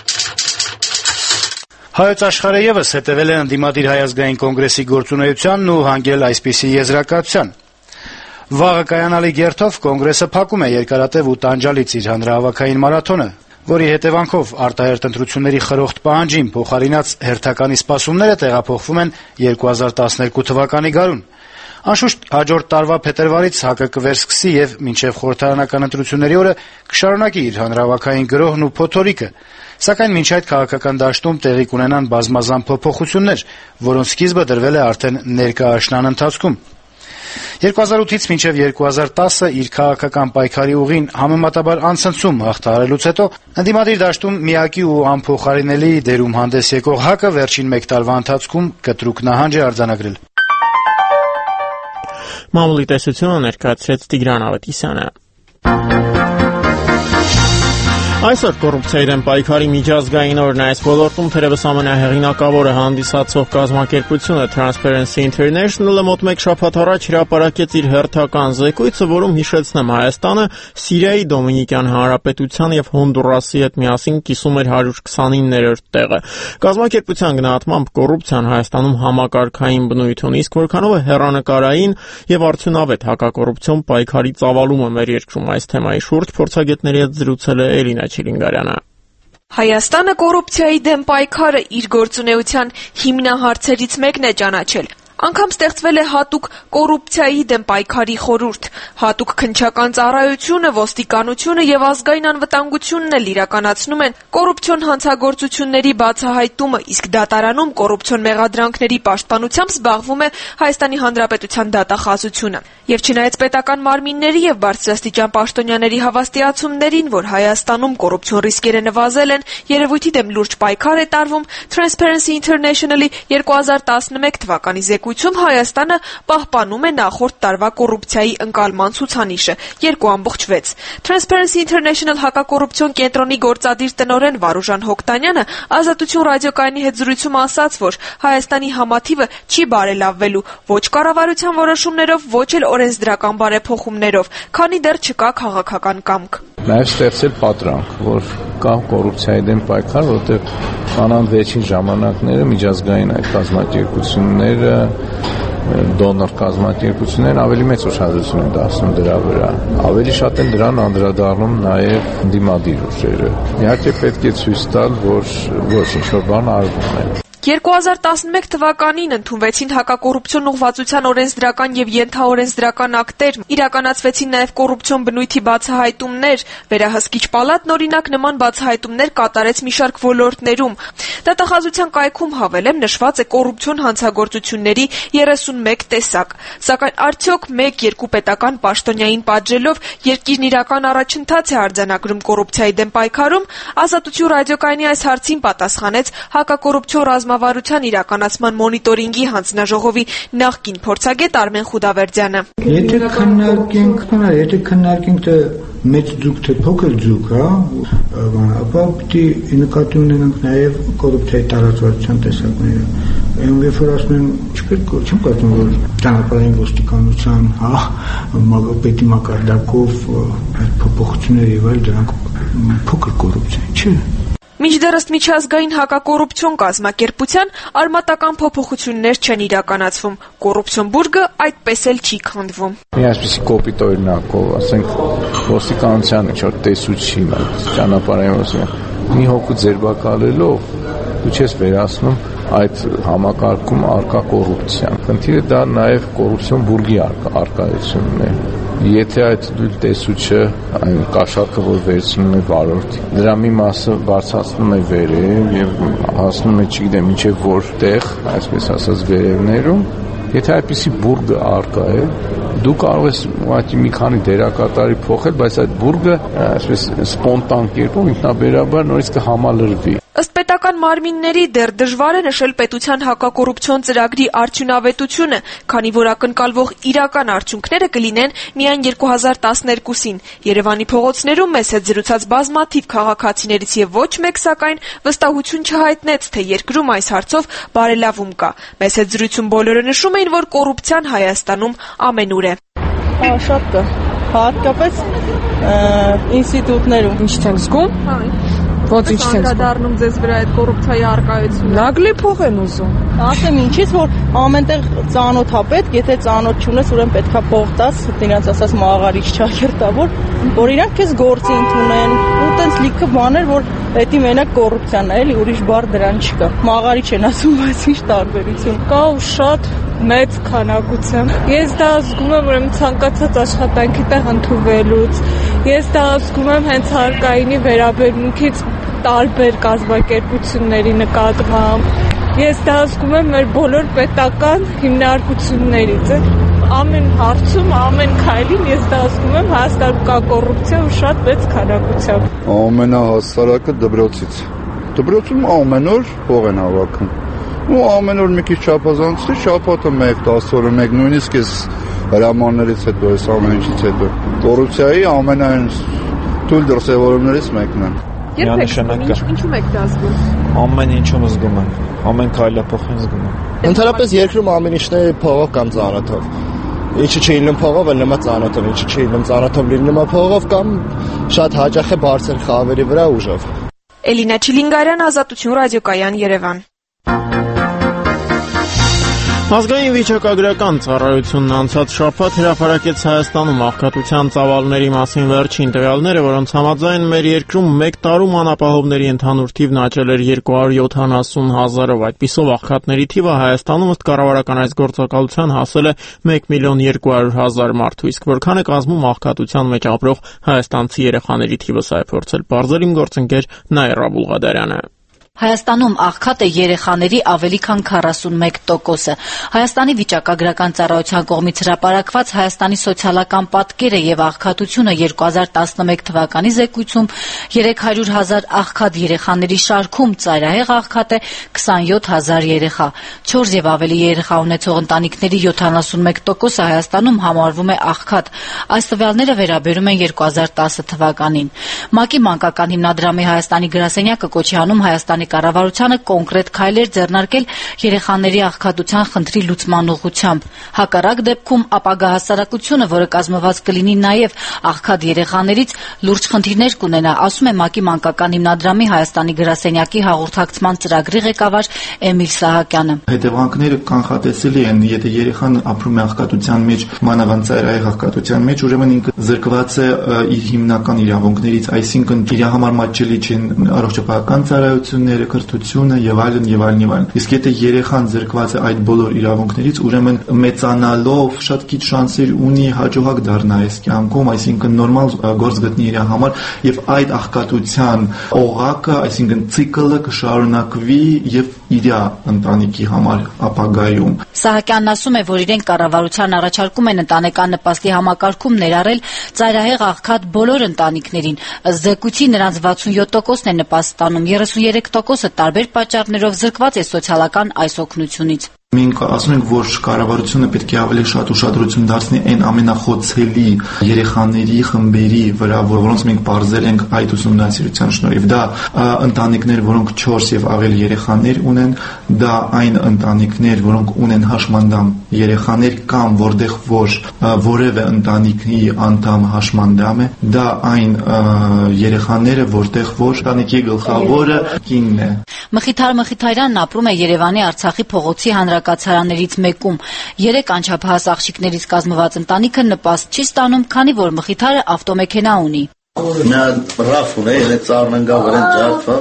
[SPEAKER 4] Հայոց աշխարհը եւս հետևել է ընդդիմադիր Հայ ազգային կոնգրեսի գործունեությանն ու հանգել այսպիսի եզրակացության։ Վաղը կայանալի գերթով կոնգրեսը փակում է երկարատև ու տանջալից իր հանրահավաքային մարաթոնը, որի հետևանքով արտահերթ ընտրությունների խրոխտ պահանջին փոխարինած հերթականի սպասումները տեղափոխվում են 2012 թվականի գարուն։ Անշուշտ հաջորդ տարվա փետրվարից ՀԱԿ-ը կվերսկսի եւ մինչեւ խորհրդարանական ընտրությունների օրը կշարունակի իր հանրահավաքային գրոհն ու փոթորիկը, սակայն մինչ այդ քաղաքական դաշտում տեղի կունենան բազմազան փոփոխություններ, որոնց սկիզբը դրվել է արդեն ներկա աշնան ընթացքում։ 2008-ից մինչև 2010-ը իր քաղաքական պայքարի ուղին համեմատաբար անցնցում հաղթահարելուց հետո ընդդիմադիր դաշտում միակի ու անփոխարինելի դերում հանդես եկող ՀԱԿ-ը վերջին մեկ տարվա ընթացքում կտրուկ նահանջ է արձանագրել։
[SPEAKER 1] Մամուլի տեսությունը ներկայացրեց Տիգրան Ավետիսյանը։ Այսօր կոռուպցիայի դեմ պայքարի միջազգային օրն է։ Այս ոլորտում թերևս ամենահեղինակավորը հանդիսացող կազմակերպությունը Transparency International-ը մոտ մեկ շաբաթ առաջ հրապարակեց իր հերթական զեկույցը, որում հիշեցնեմ Հայաստանը Սիրիայի, Դոմինիկյան Հանրապետության եւ Հոնդուրասի հետ միասին կիսում էր 129-րդ տեղը։ Կազմակերպության գնահատմամբ կոռուպցիան Հայաստանում համակարգային բնույթ ունի, իսկ որքանով է հեռանկարային եւ արդյունավետ հակակոռուպցիոն պայքարի ծավալումը մեր երկրում այս թեմայի շուրջ փորձագետների հետ զրուցել է Էլինա Չիլինգարյանը։
[SPEAKER 3] Հայաստանը կոռուպցիայի դեմ պայքարը իր գործունեության հիմնահարցերից մեկն է ճանաչել։ Անգամ ստեղծվել է հատուկ կոռուպցիայի դեմ պայքարի խորհուրդ, հատուկ քննչական ծառայությունը, ոստիկանությունը եւ ազգային անվտանգությունն էլ իրականացնում են կոռուպցիոն հանցագործությունների բացահայտումը, իսկ դատարանում կոռուպցիոն մեղադրանքների պաշտպանությամբ զբաղվում է Հայաստանի Հանրապետության դատախազությունը։ Եվ չնայած պետական մարմինների եւ բարձրաստիճան պաշտոնյաների հավաստիացումներին, որ Հայաստանում կոռուպցիոն ռիսկերը նվազել են, երևույթի դեմ լուրջ պայքար է տարվում, Transparency International-ի 2011 թվականի զեկույցում Հայաստանը պահպանում է նախորդ տարվա կոռուպցիայի ընկալման ցուցանիշը 2.6։ Transparency International հակակոռուպցիոն կենտրոնի գործադիր տնօրեն Վարուժան Հոկտանյանը Ազատություն ռադիոկայանի հետ զրույցում ասաց, որ Հայաստանի համաթիվը չի բարելավվելու ոչ կառավարության որոշումներով, ոչ էլ օրենսդրական բարեփոխումներով, քանի դեռ չկա քաղաքական կամք։
[SPEAKER 19] Նաև ստեղծել պատրանք, որ կա կոռուպցիայի դեմ պայքար, որտեղ կանան վերջին ժամանակները միջազգային այդ կազմակերպությունները, դոնոր կազմակերպություններն ավելի մեծ ուշադրություն են դարձնում դրա վրա։ Ավելի շատ են դրան անդրադառնում նաև ընդդիմադիր ուժերը։ Իհարկե պետք է ցույց տալ, որ ոչ ինչ-որ բան արվում է։
[SPEAKER 3] 2011 թվականին ընդունվեցին հակակոռուպցիոն ուղղվածության օրենսդրական եւ ենթաօրենսդրական ակտեր, իրականացվեցին նաեւ կոռուպցիոն բնույթի բացահայտումներ, վերահսկիչ պալատն օրինակ նման բացահայտումներ կատարեց մի շարք ոլորտներում։ Դատախազության կայքում հավելեմ նշված է կոռուպցիոն հանցագործությունների 31 տեսակ, սակայն արդյոք 1-2 պետական պաշտոնյային պատժելով երկիրն իրական առաջընթաց է արձանագրում կոռուպցիայի դեմ պայքարում։ Ազատություն ռադիոկայանի այս հարցին պատասխանեց հակակոռուպցիոն ռազմավարության իրականացման մոնիտորինգի հանձնաժողովի նախկին փորձագետ Արմեն Խուդավերդյանը։
[SPEAKER 5] Եթե քննարկենք թե մեծ ձուկ թե փոքր ձուկ, ապա պիտի նկատի ունենանք նաև կոռուպցիայի տարածվածության տեսակները։ Երբ որ ասում են, չեմ կարծում, որ ճանապարհային ոստիկանության, պետի մակարդակով այդ փոփոխությունները եւ այլ դրանք փոքր կոռուպցիա չէ։
[SPEAKER 3] Մինչդեռ ըստ միջազգային հակակոռուպցիոն կազմակերպության արմատական փոփոխություններ չեն իրականացվում, կոռուպցիոն բուրգը այդպես էլ չի քանդվում։
[SPEAKER 19] Մի այսպիսի կոպիտ օրինակով, ասենք ոստիկանության ինչ-որ տեսուչի ճանապարհային ոստիկանության մի հոգու ձերբակալելով դու չես վերացնում այդ համակարգում արկա կոռուպցիան։ Խնդիրը դա նաև կոռուպցիոն բուրգի արկայությունն է։ Եթե այդ տեսուչը այն կաշառքը, որ վերցնում է վարորդի, դրա մի մասը բարձրացնում է վերև եւ հասնում է, չգիտեմ, մինչեւ որտեղ, այսպես ասած, վերևներում, եթե այդպիսի բուրգը արկա է, դու կարող ես ուղղակի մի քանի դերակատարի փոխել, բայց այդ բուրգը այսպես սպոնտան կերպով ինքնաբերաբար նորից կհամալրվի։
[SPEAKER 3] Ըստ պետական մարմինների դեռ դժվար է նշել պետության հակակոռուպցիոն ծրագրի արդյունավետությունը, քանի որ ակնկալվող իրական արդյունքները կլինեն միայն 2012-ին։ Երևանի փողոցներում մեզ հետ զրուցած բազմաթիվ քաղաքացիներից եւ ոչ մեկ սակայն վստահություն չհայտնեց, թե երկրում այս հարցով բարելավում կա։ Մեզ հետ զրույցում բոլորը նշում էին, որ կոռուպցիան Հայաստանում ամենուր է։
[SPEAKER 6] Շատ կա։ Հատկապես ինստիտուտներում ինչ չեն զգում։ Ոնց ինչ չեն
[SPEAKER 8] դառնում ձեզ վրա այդ կոռուպցիայի արկայությունը։
[SPEAKER 6] Նագլի փող են ուզում։ Ասեմ ինչից, որ ամենտեղ ծանոթա պետք, եթե ծանոթ չունես, ուրեմն պետքա փող տաս, դրանց ասած մաղարիչ ճակերտավոր, որ իրանք քեզ գործի ընդունեն, ու տենց լիքը բաներ, որ պետի մենակ կոռուպցիան է, էլի ուրիշ բառ դրան չկա։ Մաղարիչ են ասում, բայց ինչ տարբերություն կա ու շատ մեծ քանակությամբ։ Ես դա զգում եմ ուրեմն ցանկացած աշխատանքի տեղ ընդունվելուց։ Ես դա զգում եմ հենց հարկայինի վերաբերմունքից տարբեր կազմակերպությունների նկատմամբ։ Ես դա զգում եմ մեր բոլոր պետական հիմնարկություններից։
[SPEAKER 8] ամեն հարցում, ամեն քայլին ես դա ասում եմ, Հայաստանում կա կոռուպցիա ու շատ մեծ քանակությամբ։
[SPEAKER 7] Ամենահասարակը դպրոցից։ Դպրոցում ամեն օր փող են հավաքում։ Ու ամեն օր մի քիչ չափազանցի, շաբաթը 1-10 օրը մեկ, նույնիսկ այս հրամաններից հետո, այս ամեն ինչից հետո կոռուպցիայի ամենայն թույլ դրսևորումներից մեկն է։
[SPEAKER 8] Ինչու՞մ եք դա զգում։
[SPEAKER 9] Ամեն ինչում զգում եմ, ամեն քայլափոխին զգում եմ։
[SPEAKER 11] Ընդհանրապես երկրում ամեն ինչն է փողով կամ ծանոթով։ Ինչը չի լինում փողով, էլ նմա ծանոթով, ինչը չի լինում ծանոթով, լինում փողով կամ շատ հաճախ է բարձր խավերի վրա ուժով։
[SPEAKER 3] Էլինա Չիլինգարյան, Ազատություն ռադիոկայան, Երևան։
[SPEAKER 1] Ազգային վիճակագրական ծառայությունն անցած շաբաթ հրապարակեց Հայաստանում աղքատության ծավալների մասին վերջին տվյալները, որոնց համաձայն մեր երկրում մեկ տարում անապահովների ընդհանուր թիվն աճել էր 270,000-ով։ Այդպիսով աղքատների թիվը Հայաստանում ըստ կառավարական այս գործակալության հասել է 1,200,000 մարդու, իսկ որքան է կազմում աղքատության մեջ ապրող հայաստանցի երեխաների թիվը, սա է փորձել պարզել իմ գործընկեր Նաիրա Բուլղադարյանը։
[SPEAKER 10] Հայաստանում աղքատ է երեխաների ավելի քան 41%-ը։ Հայաստանի վիճակագրական ծառայության կողմից հրապարակված Հայաստանի սոցիալական պատկերը եւ աղքատությունը 2011 թվականի զեկույցում 300,000 աղքատ երեխաների շարքում ծայրահեղ աղքատ է 27,000 երեխա։ 4 եւ ավելի երեխա ունեցող ընտանիքների 71%-ը Հայաստանում համարվում է աղքատ։ Այս տվյալները վերաբերում են 2010 թվականին։ ՄԱԿ-ի մանկական հիմնադրամի Հայաստանի գրասենյակը կոչի անում Հայաստանի կառավարությանը կոնկրետ քայլեր ձեռնարկել երեխաների աղքատության խնդրի լուծման ուղղությամբ։ Հակառակ դեպքում ապագա հասարակությունը, որը կազմված կլինի նաև աղքատ երեխաներից, լուրջ խնդիրներ կունենա, ասում է ՄԱԿ-ի մանկական հիմնադրամի Հայաստանի գրասենյակի հաղորդակցման ծրագրի ղեկավար Էմիլ Սահակյանը։
[SPEAKER 12] Հետևանքները կանխատեսելի են, եթե երեխան ապրում է աղքատության մեջ, մանավանդ ծայրահեղ աղքատության մեջ, ուրեմն ինքը զրկված է իր հիմնական իրավունքներից, այսինքն իր համար մատչելի չեն առողջապահական ծառայությունները, կրթությունը եւ այլն եւ այլն եւ այլն։ Իսկ եթե երեխան զրկված է այդ բոլոր իրավունքներից, ուրեմն մեծանալով շատ քիչ շանսեր ունի հաջողակ դառնալ այս կյանքում, այսինքն նորմալ գործ գտնի իր համար եւ այդ աղքատության օղակը, այսինքն ցիկլը կշարունակվի եւ իր ընտանիքի համար ապագայում։
[SPEAKER 10] Սահակյանն ասում է, որ իրեն կառավարության առաջարկում են ընտանեկան նպաստի համակարգում ներառել ծայրահեղ աղքատ բոլոր ընտանիքներին։ Ըստ զեկույցի նրանց 67%-ն է նպաստ ստանում, 33%-ը տարբեր պատճառներով զրկված է սոցիալական այս օգնությունից։
[SPEAKER 12] Մենք ասում ենք, որ կառավարությունը պետք է ավելի շատ ուշադրություն դարձնի այն ամենախոցելի երեխաների խմբերի վրա, որոնց մենք բարձել ենք այդ ուսումնասիրության շնորհիվ։ Դա ընտանիքներ, որոնք 4 եւ ավելի երեխաներ ունեն, դա այն ընտանիքներ, որոնք ունեն հաշմանդամ երեխաներ կամ որտեղ որևէ ընտանիքի անդամ հաշմանդամ է, դա այն երեխաները, որտեղ ընտանիքի գլխավորը կինն է։
[SPEAKER 10] Մխիթար Մխիթարյանն ապրում է Երևանի Արցախի փողոցի հանրակացարաններից մեկում։ 3 անչափահաս աղջիկներից կազմված ընտանիքը նպաստ չի ստանում, քանի որ Մխիթարը ավտոմեքենա ունի։
[SPEAKER 25] Նա ռաֆ ունի, այդ ծառն գա վրան ջարդվա։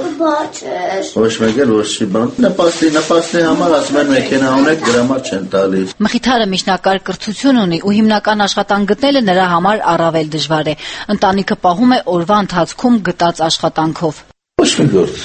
[SPEAKER 25] Ոչ մեկ էլ ոչ չի բան։ Նպաստի համար ասում են մեքենա ունեք, դրամա չեն տալիս։
[SPEAKER 10] Մխիթարը միջնակարգ կրթություն ունի ու հիմնական աշխատանք գտնելը նրա համար առավել դժվար է։ Ընտանիքը պահում է օրվա ընթացքում գտած աշխատանքով։
[SPEAKER 25] Ոչ մի գործ։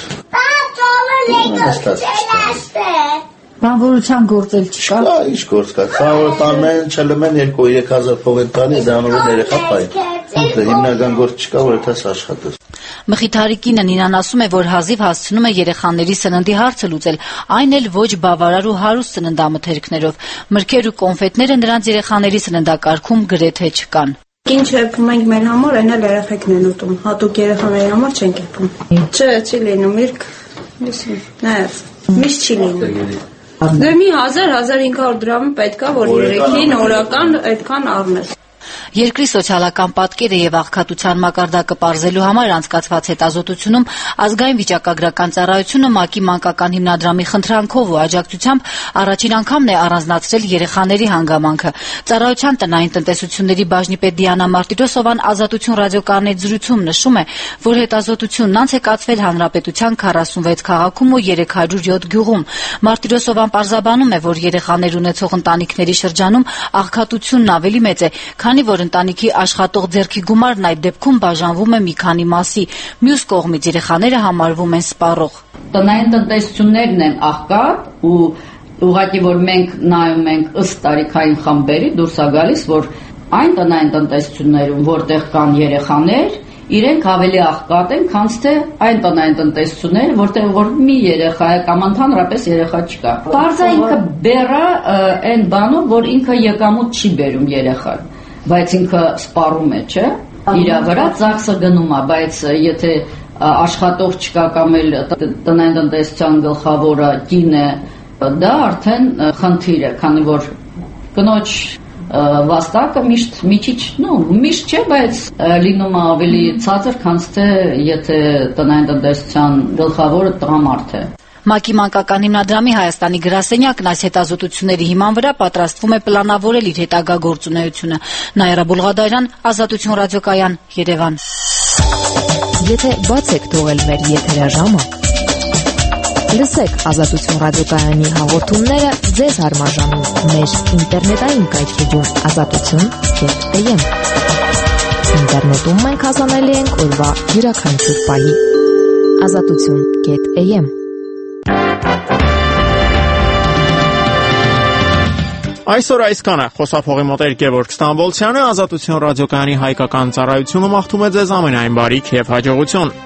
[SPEAKER 10] Բանվորության գործել չկա։
[SPEAKER 25] Ինչ գործ կա։ Ցավը տանեն, չլմեն 2-3,000 փող են տալի, դրանով երեխա պայ։ Հիմնական գործ չկա, որ դաս աշխատես։
[SPEAKER 10] Մխիթարի կինը Նինան ասում է, որ հազիվ հասցնում է երեխաների սննդի հարցը լուծել, այն էլ ոչ բավարար ու հարուստ սննդամթերքներով։ Մրգեր ու կոնֆետները նրանց երեխաների սննդակարգում գրեթե չկան։
[SPEAKER 26] Ինչ եփում ենք մեր համար, այն էլ երեխեքն են ուտում։ Հատուկ երեխաների համար չենք եփում։ Չէ, չի լինում, իրք նայած, միշտ չի լինում։ Դե մի 1000-1500 դրամ պետքա, որ երեքին օրական այդքան առնես։
[SPEAKER 10] Երկրի սոցիալական պատկերը եւ աղքատության մակարդակը պարզելու համար անցկացված հետազոտությունում ազգային վիճակագրական ծառայությունը ՄԱԿ-ի մանկական հիմնադրամի խնդրանքով ու աջակցությամբ առաջին անգամն է առանձնացրել երեխաների հանգամանքը։ Ծառայության տնային տնտեսությունների բաժնի պետ Դիանա Մարտիրոսովան Ազատություն ռադիոկայանի զրույցում նշում է, որ հետազոտությունն անց է կացվել հանրապետության 46 քաղաքում ու 307 գյուղում։ Մարտիրոսովան պարզաբանում է, որ երեխաներ ունեցող ընտանիքների շրջանում աղքատությունն ավելի մեծ է, քանի որ ընտանիքի աշխատող ձեռքի գումարն այդ դեպքում բաժանվում է մի քանի մասի, մյուս կողմից երեխաները համարվում են սպառող։
[SPEAKER 27] Տնային տնտեսություններն են աղքատ ու
[SPEAKER 13] Ուղղակի որ մենք նայում ենք ըստ տարիքային խմբերի դուրս է գալիս, որ այն տնային տնտեսություններում, որտեղ կան երեխաներ, իրենք ավելի աղքատ են, քան թե այն տնային տնտեսությունները, որտեղ որ մի երեխա է կամ ընդհանրապես երեխա չկա։ Պարզա ինքը բերա այն բանով, որ ինքը եկամուտ չի բերում երեխան, բայց ինքը սպառում է, չէ՞։ Իրա վրա ծախսը գնում է, բայց եթե աշխատող չկա կամ էլ տնային տնտեսության գլխավորը կին է, դա արդեն խնդիր է, քանի որ կնոջ վաստակը միշտ միջիչ, միշտ չէ, բայց լինում է ավելի ցածր, քան թե եթե տնային տնտեսության գլխավորը տղամարդ է։
[SPEAKER 10] ՄԱԿ-ի մանկական հիմնադրամի Հայաստանի գրասենյակն այս հետազոտությունների հիման վրա պատրաստվում է պլանավորել իր հետագա գործունեությունը։ Նաիրա Բուլղադարյան, Ազատություն ռադիոկայան, Երևան։
[SPEAKER 21] Եթե բաց եք թողել մեր եթերաժամը, լսեք Ազատություն ռադիոկայանի հաղորդումները ձեզ հարմարժանում մեր ինտերնետային կայքեջում azatutun.am։ Ինտերնետում մենք հասանելի ենք օրվա յուրաքանչյուր պահի azatutun.am։
[SPEAKER 1] Այսօր այսքանը, խոսափողի մոտ էր Գևորգ Ստամբոլցյանը, Ազատություն ռադիոկայանի հայկական ծառայությունը մաղթում է ձեզ ամենայն բարիք և հաջողություն։